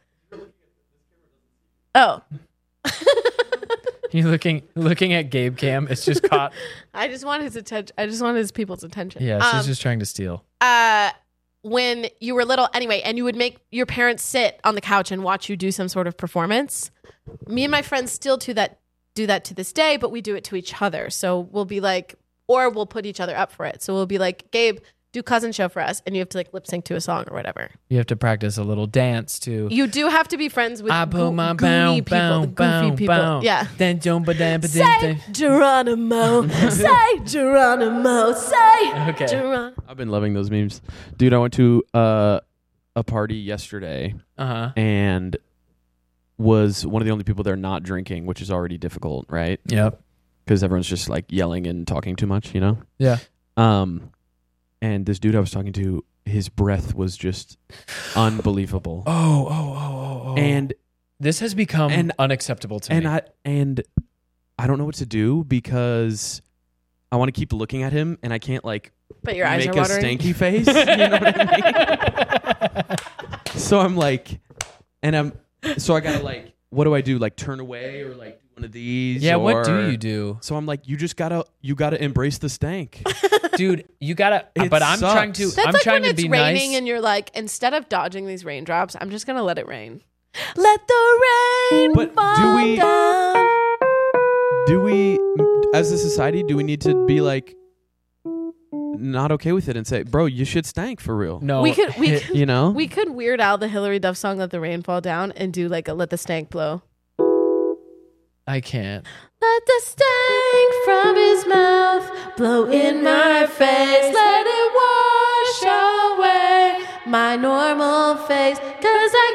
S2: Oh.
S1: You're looking at Gabe Cam. It's just caught.
S2: I just want his attention. I just want his people's attention.
S1: Yeah, she's just trying to steal.
S2: When you were little, anyway, and you would make your parents sit on the couch and watch you do some sort of performance. Me and my friends still do that to this day, but we do it to each other. So we'll be like, or we'll put each other up for it. So we'll be like, Gabe, do Cousin Show for us, and you have to like lip sync to a song or whatever.
S1: You have to practice a little dance too.
S2: You do have to be friends with
S1: I put my
S2: goofy
S1: bow, bow,
S2: people, the goofy
S1: bow,
S2: people.
S1: bow.
S2: Yeah.
S1: Then jump
S2: Say Geronimo. Say Geronimo. Say
S1: Okay.
S2: Geronimo.
S4: I've been loving those memes. Dude, I went to a party yesterday and was one of the only people there not drinking, which is already difficult, right?
S1: Yep.
S4: Because everyone's just like yelling and talking too much, you know?
S1: Yeah.
S4: And this dude I was talking to, his breath was just unbelievable.
S1: Oh.
S4: And
S1: this has become unacceptable to me.
S4: And I don't know what to do because I want to keep looking at him and I can't like
S2: But your eyes
S4: make
S2: are
S4: a
S2: watering.
S4: stanky face. You know what I mean? So I'm like, so I gotta like, what do I do? Like turn away or like do one of these?
S1: Yeah, what do
S4: or-
S1: you do?
S4: So I'm like, you gotta embrace the stank.
S1: Dude, you gotta
S4: It
S1: but I'm
S4: sucks.
S1: trying to
S2: That's
S1: I'm
S2: like
S1: trying
S2: when
S1: to be
S2: it's raining
S1: nice.
S2: and you're like, instead of dodging these raindrops, I'm just gonna let it rain. Let the rain
S4: But
S2: fall down.
S4: do we, as a society, do we need to be like not okay with it and say, bro, you should stank for real?
S1: No.
S2: We could
S4: You know?
S2: we could Weird Al the Hillary Duff song "Let the Rain Fall Down" and do like a "Let the Stank Blow."
S1: I can't.
S2: Let the stank from his mouth blow in my face. Let it wash away my normal face. 'Cause I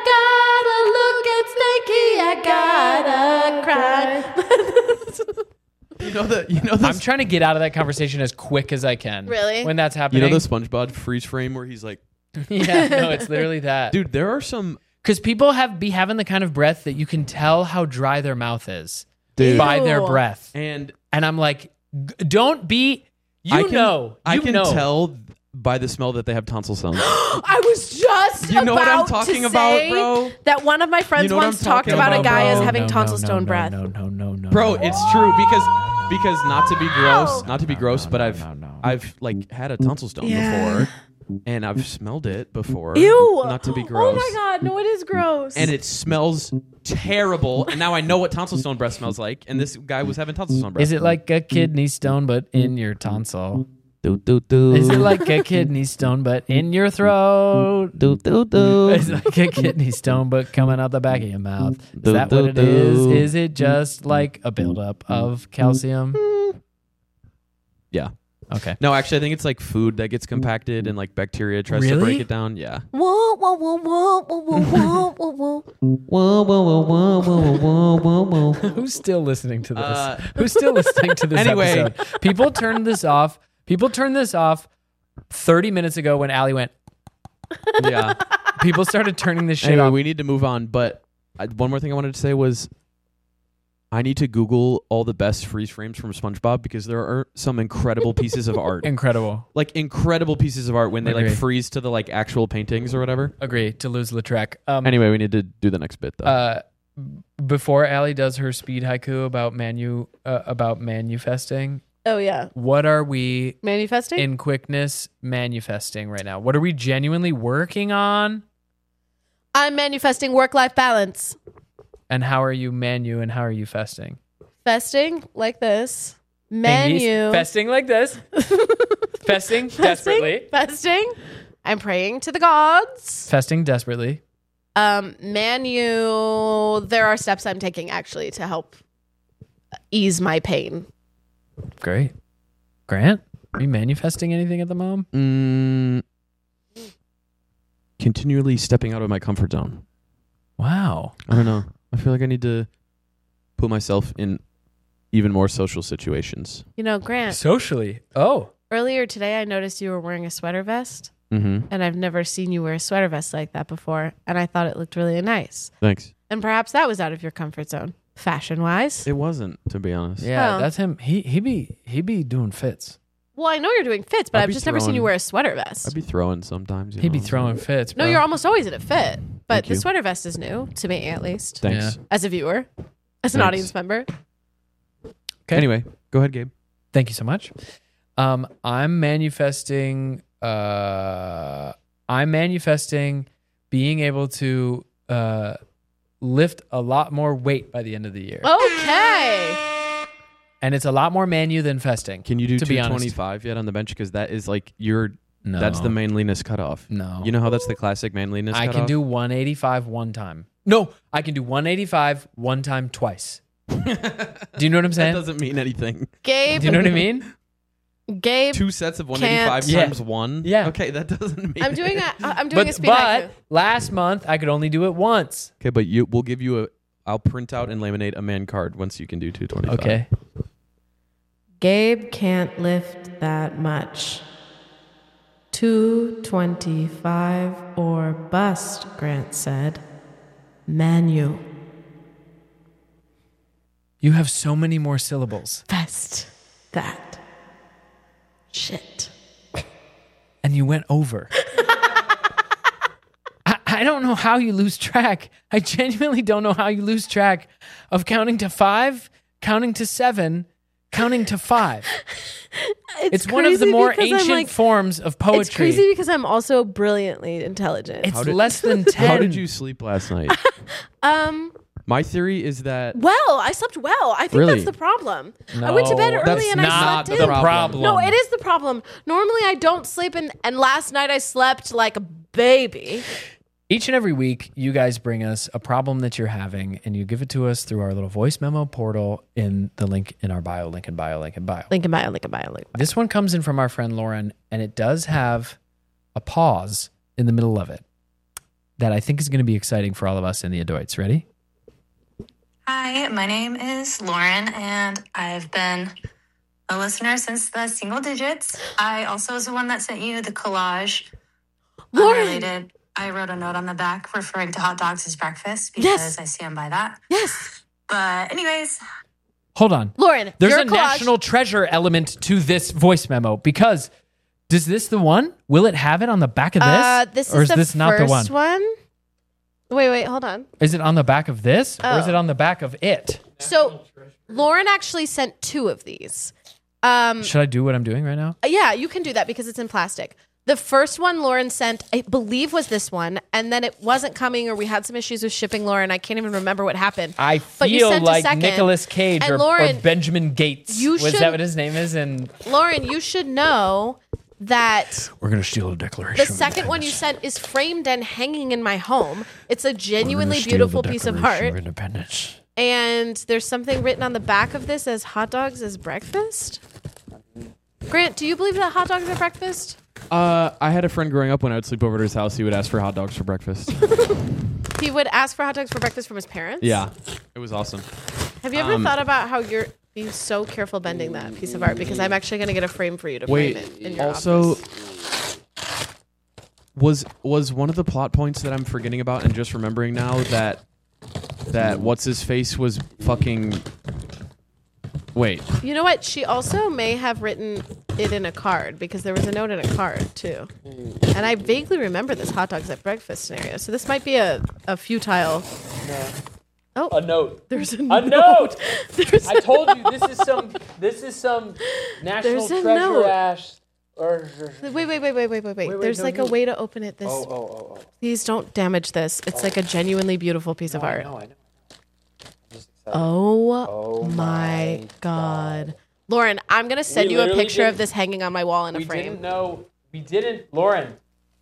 S2: gotta look at stanky. I gotta cry.
S4: You know the
S1: I'm trying to get out of that conversation as quick as I can.
S2: Really?
S1: When that's
S4: you
S1: happening.
S4: know the SpongeBob freeze frame where he's like,
S1: Yeah, no, it's literally that.
S4: dude, there are some
S1: Because people be having the kind of breath that you can tell how dry their mouth is
S4: Dude.
S1: by their
S2: Ew.
S1: breath.
S4: and
S1: And I'm like, don't be. I can
S4: tell by the smell that they have tonsil stones.
S2: I was just
S4: You know what I'm
S2: about
S4: talking
S2: to
S4: about,
S2: say
S4: bro?
S2: that one of my friends
S4: You know what
S2: once
S4: I'm
S2: talked
S4: talking
S2: about a
S4: about,
S2: guy
S4: bro?
S2: as having tonsil stone breath.
S1: No.
S4: Bro, it's true because not to be gross, but
S1: no.
S4: I've like had a tonsil stone before and I've smelled it before.
S2: Ew.
S4: Not to be gross.
S2: Oh my god, no, it is gross.
S4: And it smells terrible. And now I know what tonsil stone breath smells like. And this guy was having tonsil stone breath.
S1: Is it like a kidney stone but in your tonsil?
S4: Do, do, do.
S1: Is it like a kidney stone but in your throat?
S4: Do, do, do.
S1: It's like a kidney stone but coming out the back of your mouth. Is
S4: Do,
S1: that
S4: do,
S1: what it
S4: do.
S1: is? Is it just like a buildup of calcium?
S4: Yeah.
S1: Okay.
S4: No, actually, I think it's like food that gets compacted and like bacteria tries to
S1: Really?
S4: break it down. Yeah.
S2: Whoa, whoa, whoa, whoa, whoa, whoa, whoa, whoa.
S4: Whoa, whoa, whoa, whoa, whoa, whoa, whoa, whoa.
S1: Who's still listening to this? Who's still listening to this
S4: Anyway.
S1: episode? People turned this off 30 minutes ago when Allie went.
S4: Yeah.
S1: People started turning this shit
S4: Anyway,
S1: off.
S4: we need to move on. But one more thing I wanted to say was I need to Google all the best freeze frames from SpongeBob because there are some incredible pieces of art.
S1: Incredible.
S4: Like incredible pieces of art when they
S1: Agree.
S4: like freeze to the like actual paintings or whatever.
S1: Agree. Toulouse-Lautrec.
S4: Anyway, we need to do the next bit though.
S1: Before Allie does her speed haiku about manifesting,
S2: Oh yeah,
S1: what are we
S2: manifesting.
S1: in quickness manifesting right now? What are we genuinely working on?
S2: I'm manifesting work-life balance.
S1: And how are you and how are you festing?
S2: Festing like this. Menu.
S1: Festing like this. Festing desperately.
S2: Festing. I'm praying to the gods.
S1: Festing desperately.
S2: Manu. There are steps I'm taking actually to help ease my pain.
S1: Great. Grant, are you manifesting anything at the moment?
S4: Continually stepping out of my comfort zone.
S1: Wow.
S4: I don't know. I feel like I need to put myself in even more social situations.
S2: You know, Grant.
S1: Socially. Oh.
S2: Earlier today, I noticed you were wearing a sweater vest,
S4: Mm-hmm.
S2: and I've never seen you wear a sweater vest like that before, and I thought it looked really nice.
S4: Thanks.
S2: And perhaps that was out of your comfort zone, fashion-wise.
S4: It wasn't, to be honest.
S1: Yeah,
S2: Oh.
S1: that's him. He be doing fits.
S2: Well, I know you're doing fits, but
S4: I'd
S2: I've
S4: be
S2: just never seen you
S4: throwing-
S2: wear a sweater vest.
S4: I'd be throwing sometimes.
S1: He be throwing fits.
S2: No,
S1: bro.
S2: you're almost always in a fit, but
S4: Thank
S2: the
S4: you.
S2: sweater vest is new to me, at least,
S4: Thanks.
S1: Yeah.
S2: as a viewer, as an
S4: Thanks.
S2: audience member.
S1: Okay.
S4: Anyway, go ahead, Gabe.
S1: Thank you so much. I'm manifesting. Being able to lift a lot more weight by the end of the year,
S2: Okay.
S1: and it's a lot more manu than festing.
S4: Can you do
S1: To be honest.
S4: 225 yet on the bench? Because that is like
S1: No,
S4: that's the manliness cutoff.
S1: no.
S4: You know how that's the classic manliness
S1: I
S4: cutoff?
S1: can do 185 one time. No, I can do 185 one time twice. Do you know what I'm
S4: That
S1: saying?
S4: doesn't mean anything.
S2: Gabe.
S1: Do you know what I mean?
S2: Gabe.
S4: 2 sets of 185
S1: Can't-
S4: times 1?
S1: Yeah.
S4: Okay, that doesn't mean
S2: I'm doing a speed haiku.
S1: But last month I could only do it once.
S4: Okay, but we'll give you I'll print out and laminate a man card once you can do 225.
S1: Okay.
S2: Gabe can't lift that much. 225 or bust, Grant said. Manu.
S1: You have so many more syllables.
S2: Best that. Shit.
S1: And you went over. I don't know how you lose track. I genuinely don't know how you lose track of counting to 5, counting to 7, counting to 5. It's one of the
S2: crazy
S1: more
S2: because I'm
S1: ancient
S2: like-
S1: forms of poetry.
S2: It's crazy because I'm also brilliantly intelligent.
S1: It's
S4: How did-
S1: less than 10.
S4: How did you sleep last night? My theory is that
S2: Well, I slept well. I think
S4: Really?
S2: that's the problem. I went to bed
S1: No,
S2: early
S4: that's
S2: and I
S1: not
S2: slept
S1: the
S2: in.
S1: problem.
S2: No, it is the problem. Normally I don't sleep and last night I slept like a baby.
S1: Each and every week, you guys bring us a problem that you're having, and you give it to us through our little voice memo portal in the link in our bio, link in bio, link in bio.
S2: Link in bio, link in bio, link in bio.
S1: This one comes in from our friend Lauren, and it does have a pause in the middle of it that I think is going to be exciting for all of us in the Adults. Ready?
S6: Hi, my name is Lauren, and I've been a listener since the single digits. I also was the one that sent you the collage.
S2: Lauren!
S6: Unrelated. I wrote a note on the back referring to hot dogs as breakfast because
S2: Yes.
S6: I stand by that.
S2: Yes.
S6: But anyways,
S1: Hold on.
S2: Lauren,
S1: There's
S2: your
S1: a
S2: collage-
S1: national treasure element to this voice memo because is this the one? Will it have it on the back of this?
S2: This
S1: or
S2: is
S1: is
S2: the
S1: this not the one?
S2: first one. Wait, hold on.
S1: Is it on the back of this or is
S2: Oh.
S1: it on the back of it?
S2: So Lauren actually sent 2 of these.
S1: Should I do what I'm doing right now?
S2: Yeah, you can do that because it's in plastic. The first one Lauren sent, I believe, was this one, and then it wasn't coming, or we had some issues with shipping, Lauren. I can't even remember what happened.
S1: I
S2: But you
S1: feel
S2: sent a
S1: like
S2: second.
S1: Nicolas Cage
S2: And
S1: or
S2: Lauren,
S1: Benjamin Gates.
S2: you
S1: Was
S2: should-
S1: that what his name is? And
S2: Lauren, you should know that
S1: we're gonna steal a declaration.
S2: the second one you sent is framed and hanging in my home. It's a genuinely beautiful piece of art,
S1: Independence.
S2: and there's something written on the back of this as hot dogs as breakfast. Grant, do you believe that hot dogs are breakfast?
S4: I had a friend growing up when I would sleep over at his house. He would ask for hot dogs for breakfast.
S2: He would ask for hot dogs for breakfast from his parents?
S4: Yeah, it was awesome.
S2: Have you ever thought about how you're being so careful bending that piece of art? Because I'm actually going to get a frame for you to
S4: Wait,
S2: frame it in your
S4: also,
S2: office.
S4: was one of the plot points that I'm forgetting about and just remembering now that what's his face was fucking. Wait,
S2: You know what? She also may have written it in a card because there was a note in a card too. And I vaguely remember this hot dogs at breakfast scenario. So this might be a futile. Oh,
S1: A note.
S2: there's a
S1: A note.
S2: There's
S1: I told you this is some national
S2: There's a
S1: treasure
S2: note.
S1: ash. Or
S2: Wait. There's
S1: no,
S2: like
S1: no.
S2: a way to open it. This.
S1: oh.
S2: Please don't damage this. It's like a genuinely beautiful piece of art.
S1: I know.
S2: Oh, my God. Lauren, I'm going to send
S1: We
S2: you a
S1: literally
S2: picture of
S1: didn't-
S2: this hanging on my wall in a
S1: We
S2: frame.
S1: didn't know. We didn't. Lauren.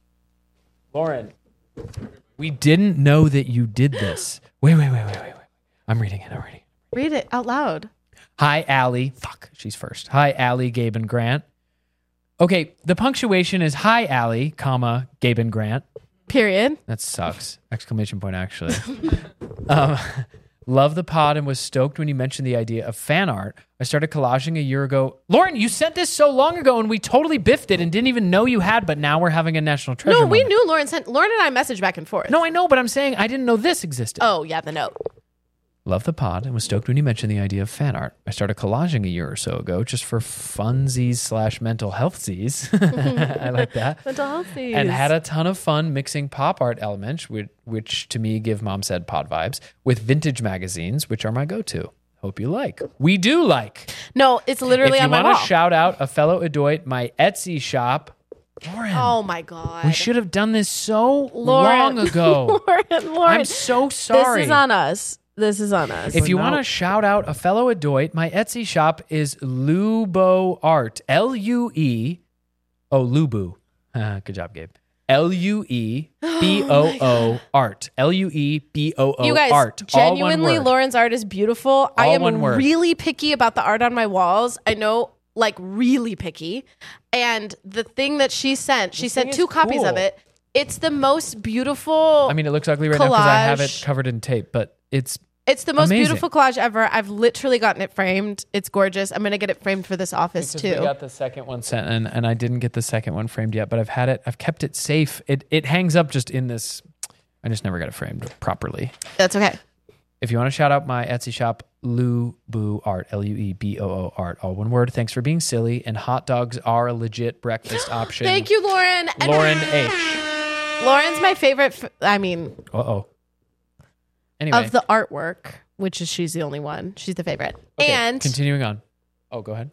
S1: We didn't know that you did this. Wait. I'm reading it.
S2: Read it out loud.
S1: Hi, Allie. Fuck, she's first. Hi, Allie, Gabe, and Grant. Okay, the punctuation is hi, Allie, comma, Gabe and Grant.
S2: Period.
S1: That sucks. Exclamation point, actually. Love the pod and was stoked when you mentioned the idea of fan art. I started collaging a year ago. Lauren, you sent this so long ago and we totally biffed it and didn't even know you had, but now we're having a national treasure
S2: No, we
S1: moment.
S2: knew Lauren sent. Lauren and I messaged back and forth.
S1: No, I know, but I'm saying I didn't know this existed.
S2: Oh, yeah, the note.
S1: Love the pod and was stoked when you mentioned the idea of fan art. I started collaging a year or so ago just for funsies/mental healthsies. I like that.
S2: Mental health.
S1: And had a ton of fun mixing pop art elements, which to me give Mom Said pod vibes, with vintage magazines, which are my go-to. Hope you like. We do like.
S2: No, it's literally
S1: If you
S2: on my
S1: want
S2: wall.
S1: to shout out a fellow Adoit, my Etsy shop, Lauren.
S2: Oh my God.
S1: We should have done this so
S2: Lauren.
S1: long ago.
S2: Lauren.
S1: I'm so sorry.
S2: This is on us. This is on us.
S1: If you want to shout out a fellow Adoit, my Etsy shop is Lubo Art. Lue. Oh, Lubu. Good job, Gabe. Lueboo Art. Lueboo
S2: You guys,
S1: Art. All one
S2: genuinely,
S1: word.
S2: Lauren's art is beautiful. I
S1: All
S2: am
S1: one word.
S2: really picky about the art on my walls. I know, like really picky. And the thing that she sent
S1: thing
S2: two
S1: is
S2: copies
S1: cool.
S2: of it. It's the most beautiful.
S1: I mean, it looks ugly right now because I have it
S2: collage.
S1: covered in tape, but it's
S2: It's the most
S1: amazing.
S2: beautiful collage ever. I've literally gotten it framed. It's gorgeous. I'm going to get it framed for this office
S1: because we
S2: too.
S1: got the second one sent and I didn't get the second one framed yet, but I've had it. I've kept it safe. It hangs up just in this. I just never got it framed properly.
S2: That's okay.
S1: If you want to shout out my Etsy shop, Lueboo Art, Lueboo Art, all one word. Thanks for being silly. And hot dogs are a legit breakfast option.
S2: Thank you, Lauren. And
S1: Lauren H.
S2: Lauren's my favorite.
S1: Uh-oh. Anyway.
S2: Of the artwork, which is she's the only one. She's the favorite.
S1: Okay,
S2: And
S1: continuing on. Oh, go ahead.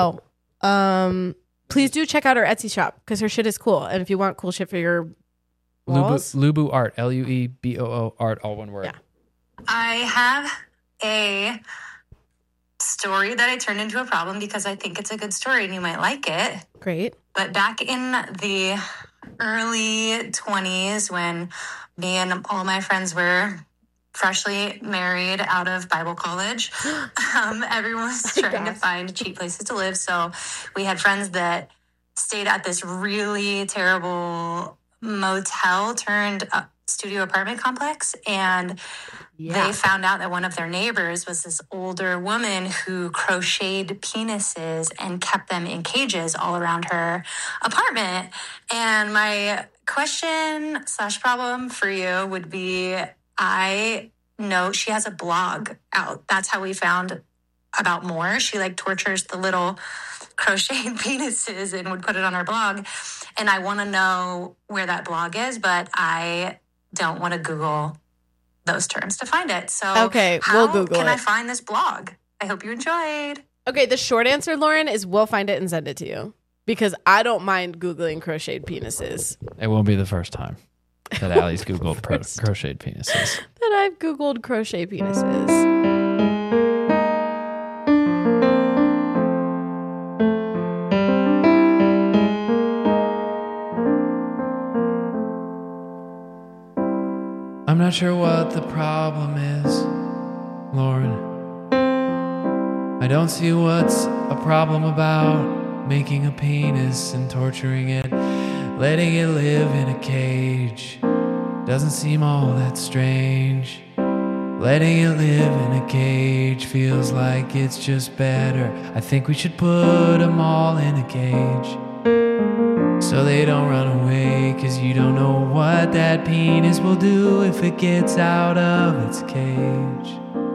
S2: Please do check out her Etsy shop because her shit is cool. And if you want cool shit for your walls,
S1: Lueboo Art, Lueboo Art, all one word.
S2: Yeah.
S6: I have a story that I turned into a problem because I think it's a good story and you might like it.
S2: great.
S6: But back in the early 20s, when me and all my friends were freshly married out of Bible college, everyone was trying to find cheap places to live. So we had friends that stayed at this really terrible motel turned studio apartment complex. And they found out that one of their neighbors was this older woman who crocheted penises and kept them in cages all around her apartment. And my question / problem for you would be, I know she has a blog out. That's how we found about more. She like tortures the little crocheted penises and would put it on her blog. And I want to know where that blog is, but I don't want to Google those terms to find it. So
S2: Okay,
S6: how
S2: we'll Google
S6: can I
S2: it.
S6: find this blog? I hope you enjoyed.
S2: Okay, the short answer, Lauren, is we'll find it and send it to you because I don't mind Googling crocheted penises.
S1: It won't be the first time that Allie's Googled crocheted penises.
S2: That I've Googled crochet penises.
S1: I'm not sure what the problem is, Lauren. I don't see what's a problem about making a penis and torturing it, letting it live in a cage. Doesn't seem all that strange. Letting it live in a cage feels like it's just better. I think we should put them all in a cage so they don't run away, 'cause you don't know what that penis will do if it gets out of its cage.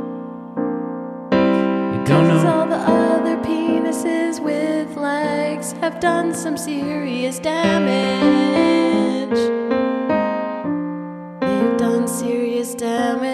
S1: You don't know.
S2: All the other penises with legs have done some serious damage. They've done serious damage.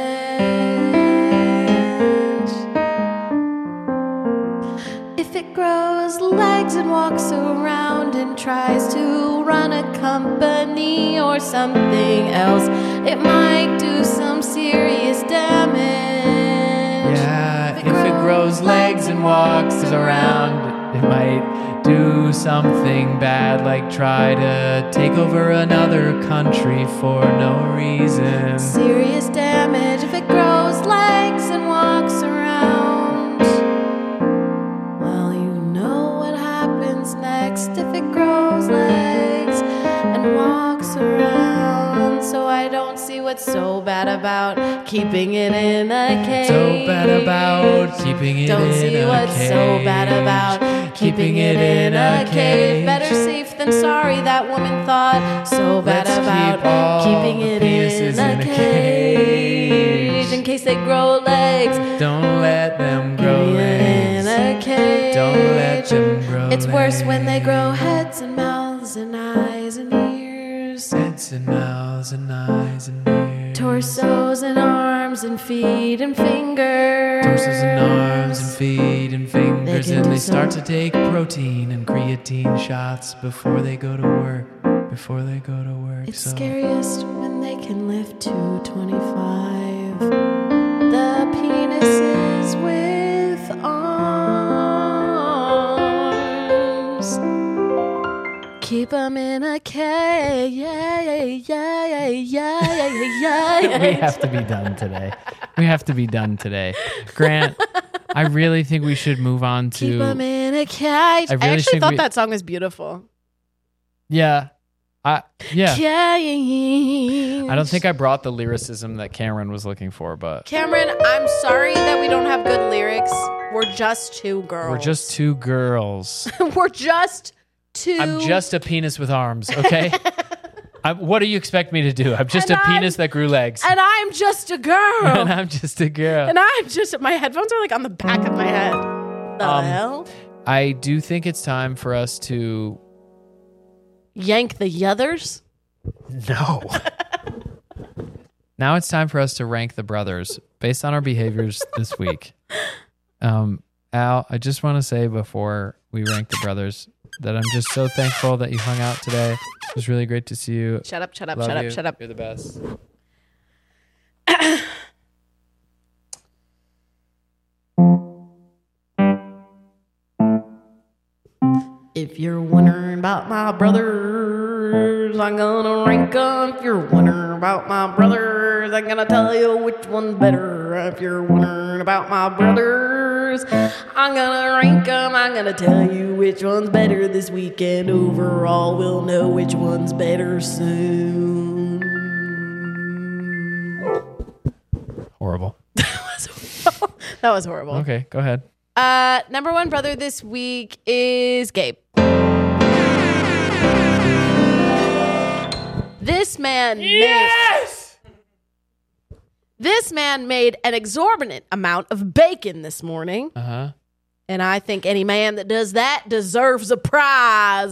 S2: If it grows legs and walks around and tries to run a company or something else, it might do some serious damage.
S1: Yeah, if it grows legs and walks around, it might do something bad, like try to take over another country for no reason.
S2: Serious damage if it grows legs and walks around. Well, you know what happens next if it grows legs and walks around. So I don't see what what's so bad about keeping it in a cage.
S1: So bad about keeping it
S2: Don't
S1: in
S2: see
S1: a
S2: what's
S1: cage.
S2: so bad about keeping it in a cave. Better safe than sorry, that woman thought. So bad
S1: Let's keep
S2: about
S1: all
S2: keeping
S1: the
S2: it
S1: penises
S2: in a cage. In case they grow legs.
S1: Don't let them grow
S2: In
S1: legs.
S2: a cage.
S1: Don't let them grow
S2: It's worse when they
S1: legs.
S2: grow heads and mouths and eyes and ears.
S1: Heads and mouths and eyes and ears.
S2: Torsos and arms and feet and fingers.
S1: Torsos and arms and feet and fingers,
S2: can
S1: and
S2: do
S1: they start
S2: so-
S1: to take protein and creatine shots before they go to work. Before they go to work.
S2: It's
S1: so
S2: scariest when they can lift 225. The penises with arms. Keep them in a cage.
S1: we have to be done today. We have to be done today. Grant, I really think we should move on to.
S2: Keep them in a cage. I
S1: really
S2: actually
S1: think
S2: thought
S1: we-
S2: that song was beautiful.
S1: Yeah. Yeah.
S2: Cage.
S1: I don't think I brought the lyricism that Cameron was looking for, but
S2: Cameron, I'm sorry that we don't have good lyrics. We're just two girls.
S1: we're just two girls.
S2: We're just two.
S1: I'm just a penis with arms, okay? What do you expect me to do? I'm just
S2: And
S1: a penis that grew legs.
S2: And I'm just a girl.
S1: And I'm just a girl.
S2: And I'm just, my headphones are like on the back of my head. The hell?
S1: I do think it's time for us to.
S2: Yank the yothers?
S1: No. Now it's time for us to rank the brothers based on our behaviors this week. Al, I just want to say before we rank the brothers that I'm just so thankful that you hung out today. It was really great to see you.
S2: Shut up, shut up,
S1: Love
S2: shut
S1: you.
S2: up, shut up.
S1: You're the best.
S2: If you're wondering about my brothers, I'm gonna rank them. If you're wondering about my brothers, I'm gonna tell you which one's better. If you're wondering about my brothers, I'm gonna rank them. I'm gonna tell you which one's better this weekend. Overall, we'll know which one's better soon.
S1: Horrible.
S2: That was horrible.
S1: Okay, go ahead.
S2: Number one brother this week is Gabe. This man made an exorbitant amount of bacon this morning.
S1: Uh-huh.
S2: And I think any man that does that deserves a prize.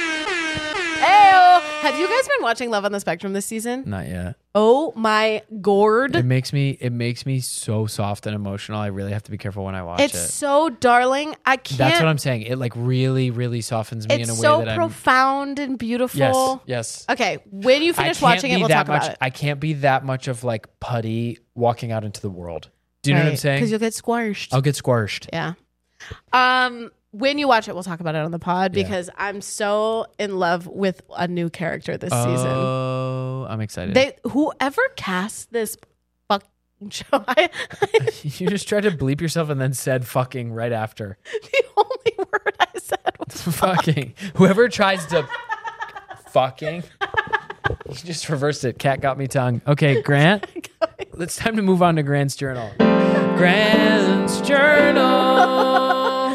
S2: Ayo. Have you guys been watching Love on the Spectrum this season?
S1: Not yet.
S2: Oh my gourd.
S1: It makes me so soft and emotional. I really have to be careful when I watch it.
S2: It's so darling. I can't.
S1: That's what I'm saying. It like really, really softens me in a way
S2: so
S1: that I'm.
S2: profound and beautiful.
S1: Yes.
S2: Okay, when you finish watching it, we'll talk about it.
S1: I can't be that much of like putty walking out into the world. Do you know what I'm saying?
S2: Because you'll get squashed.
S1: I'll get squashed.
S2: Yeah. When you watch it, we'll talk about it on the pod because I'm so in love with a new character this season.
S1: Oh, I'm excited.
S2: Whoever cast this fucking show,
S1: You just tried to bleep yourself and then said fucking right after.
S2: the only word I said was
S1: Fucking. Whoever tries to fucking. You just reversed it. Cat got me tongue. Okay, Grant. It's time to move on to Grant's journal. Grant's journal.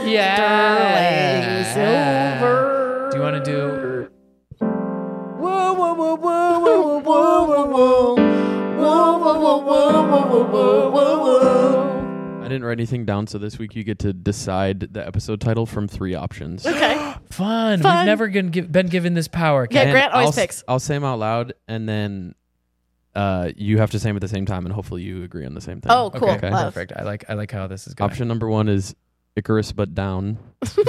S1: Yeah.
S2: Sterling Silver.
S1: Do you want to do?
S2: Whoa, whoa, whoa, whoa, whoa, whoa, whoa, whoa. Whoa, whoa, whoa, whoa, whoa, whoa, whoa.
S4: I didn't write anything down, so this week you get to decide the episode title from 3 options.
S2: Okay.
S1: Fun.
S2: Fun.
S1: We've never been given this power.
S2: Yeah,
S1: Cat.
S2: Grant always
S4: I'll,
S2: picks.
S4: I'll say them out loud, and then you have to say them at the same time, and hopefully you agree on the same thing.
S2: Oh, cool.
S1: Okay,
S2: Love.
S1: perfect. I like how this is going.
S4: Option number 1 is Icarus but down.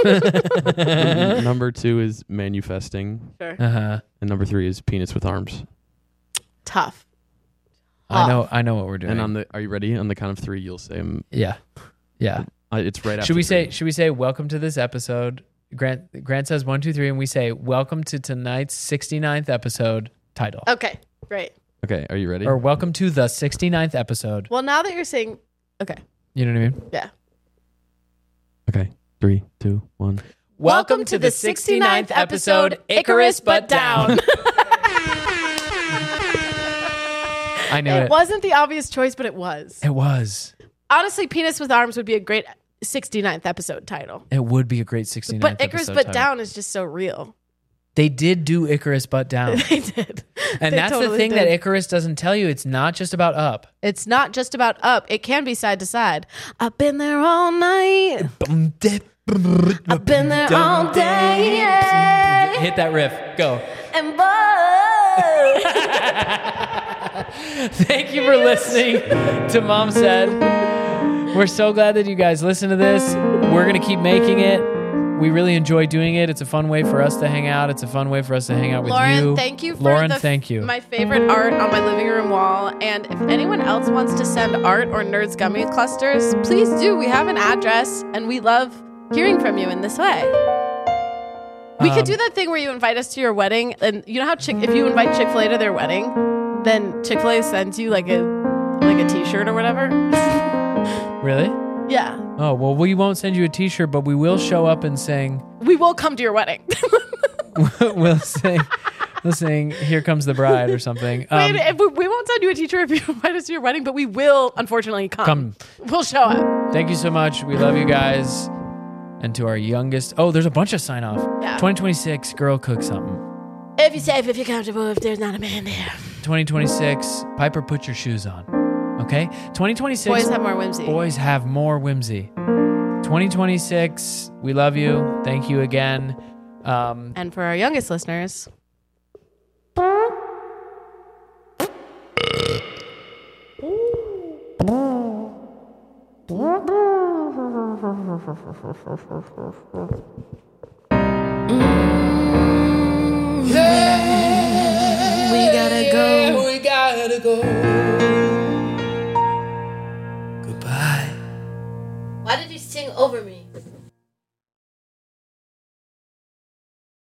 S4: Number 2 is manifesting.
S2: Sure.
S1: Uh-huh.
S4: And number 3 is penis with arms.
S2: Tough.
S1: I know what we're doing.
S4: And are you ready? On the count of 3, you'll say them.
S1: Yeah.
S4: It's right after.
S1: Should we
S4: 3.
S1: say welcome to this episode? Grant says 1, 2, 3, and we say welcome to tonight's 69th episode title.
S2: Okay, great.
S4: Okay, are you ready?
S1: Or welcome to the 69th episode.
S2: Well, now that you're saying, okay,
S1: You know what I mean?
S2: yeah.
S4: Okay, 3, 2, 1.
S2: Welcome to the 69th episode, Icarus but Down.
S1: I knew it.
S2: It wasn't the obvious choice, but it was.
S1: It was.
S2: Honestly, Penis with Arms would be a great 69th episode title.
S1: It would be a great 69th
S2: But Icarus
S1: episode
S2: But
S1: title.
S2: Down is just so real.
S1: They did do Icarus Butt Down.
S2: They did.
S1: And
S2: They
S1: that's the
S2: totally
S1: thing
S2: did.
S1: that Icarus doesn't tell you. It's not just about up.
S2: It's not just about up. It can be side to side. I've been there all night. I've been there all day. Yeah.
S1: Hit that riff. Go.
S2: And boy.
S1: Thank you for listening to Mom Said. We're so glad that you guys listen to this. We're going to keep making it. We really enjoy doing it. It's a fun way for us to hang out. It's a fun way for us to hang out with
S2: Lauren,
S1: you.
S2: thank you for
S1: Lauren, thank you.
S2: my favorite art on my living room wall. And if anyone else wants to send art or Nerds Gummy clusters, please do. We have an address, and we love hearing from you in this way. We could do that thing where you invite us to your wedding, and you know how if you invite Chick-fil-A to their wedding, then Chick-fil-A sends you like a T-shirt or whatever.
S1: Really?
S2: Yeah,
S1: Oh, well, we won't send you a t-shirt, but we will show up and sing.
S2: we will come to your wedding.
S1: we'll sing Here Comes the Bride or something.
S2: We won't send you a T-shirt if you invite us to your wedding, but we will, unfortunately, come. We'll show up.
S1: Thank you so much. We love you guys. And to our youngest, there's a bunch of sign off.
S2: Yeah.
S1: 2026, girl, cook something.
S2: If you're safe, if you're comfortable, if there's not a man there.
S1: 2026, Piper, put your shoes on. Okay? 2026,
S2: Boys have more whimsy.
S1: boys have more whimsy. 2026, we love you. Thank you again.
S2: And for our youngest listeners, we gotta go.
S1: We gotta go. Goodbye.
S2: Why did you sing over me?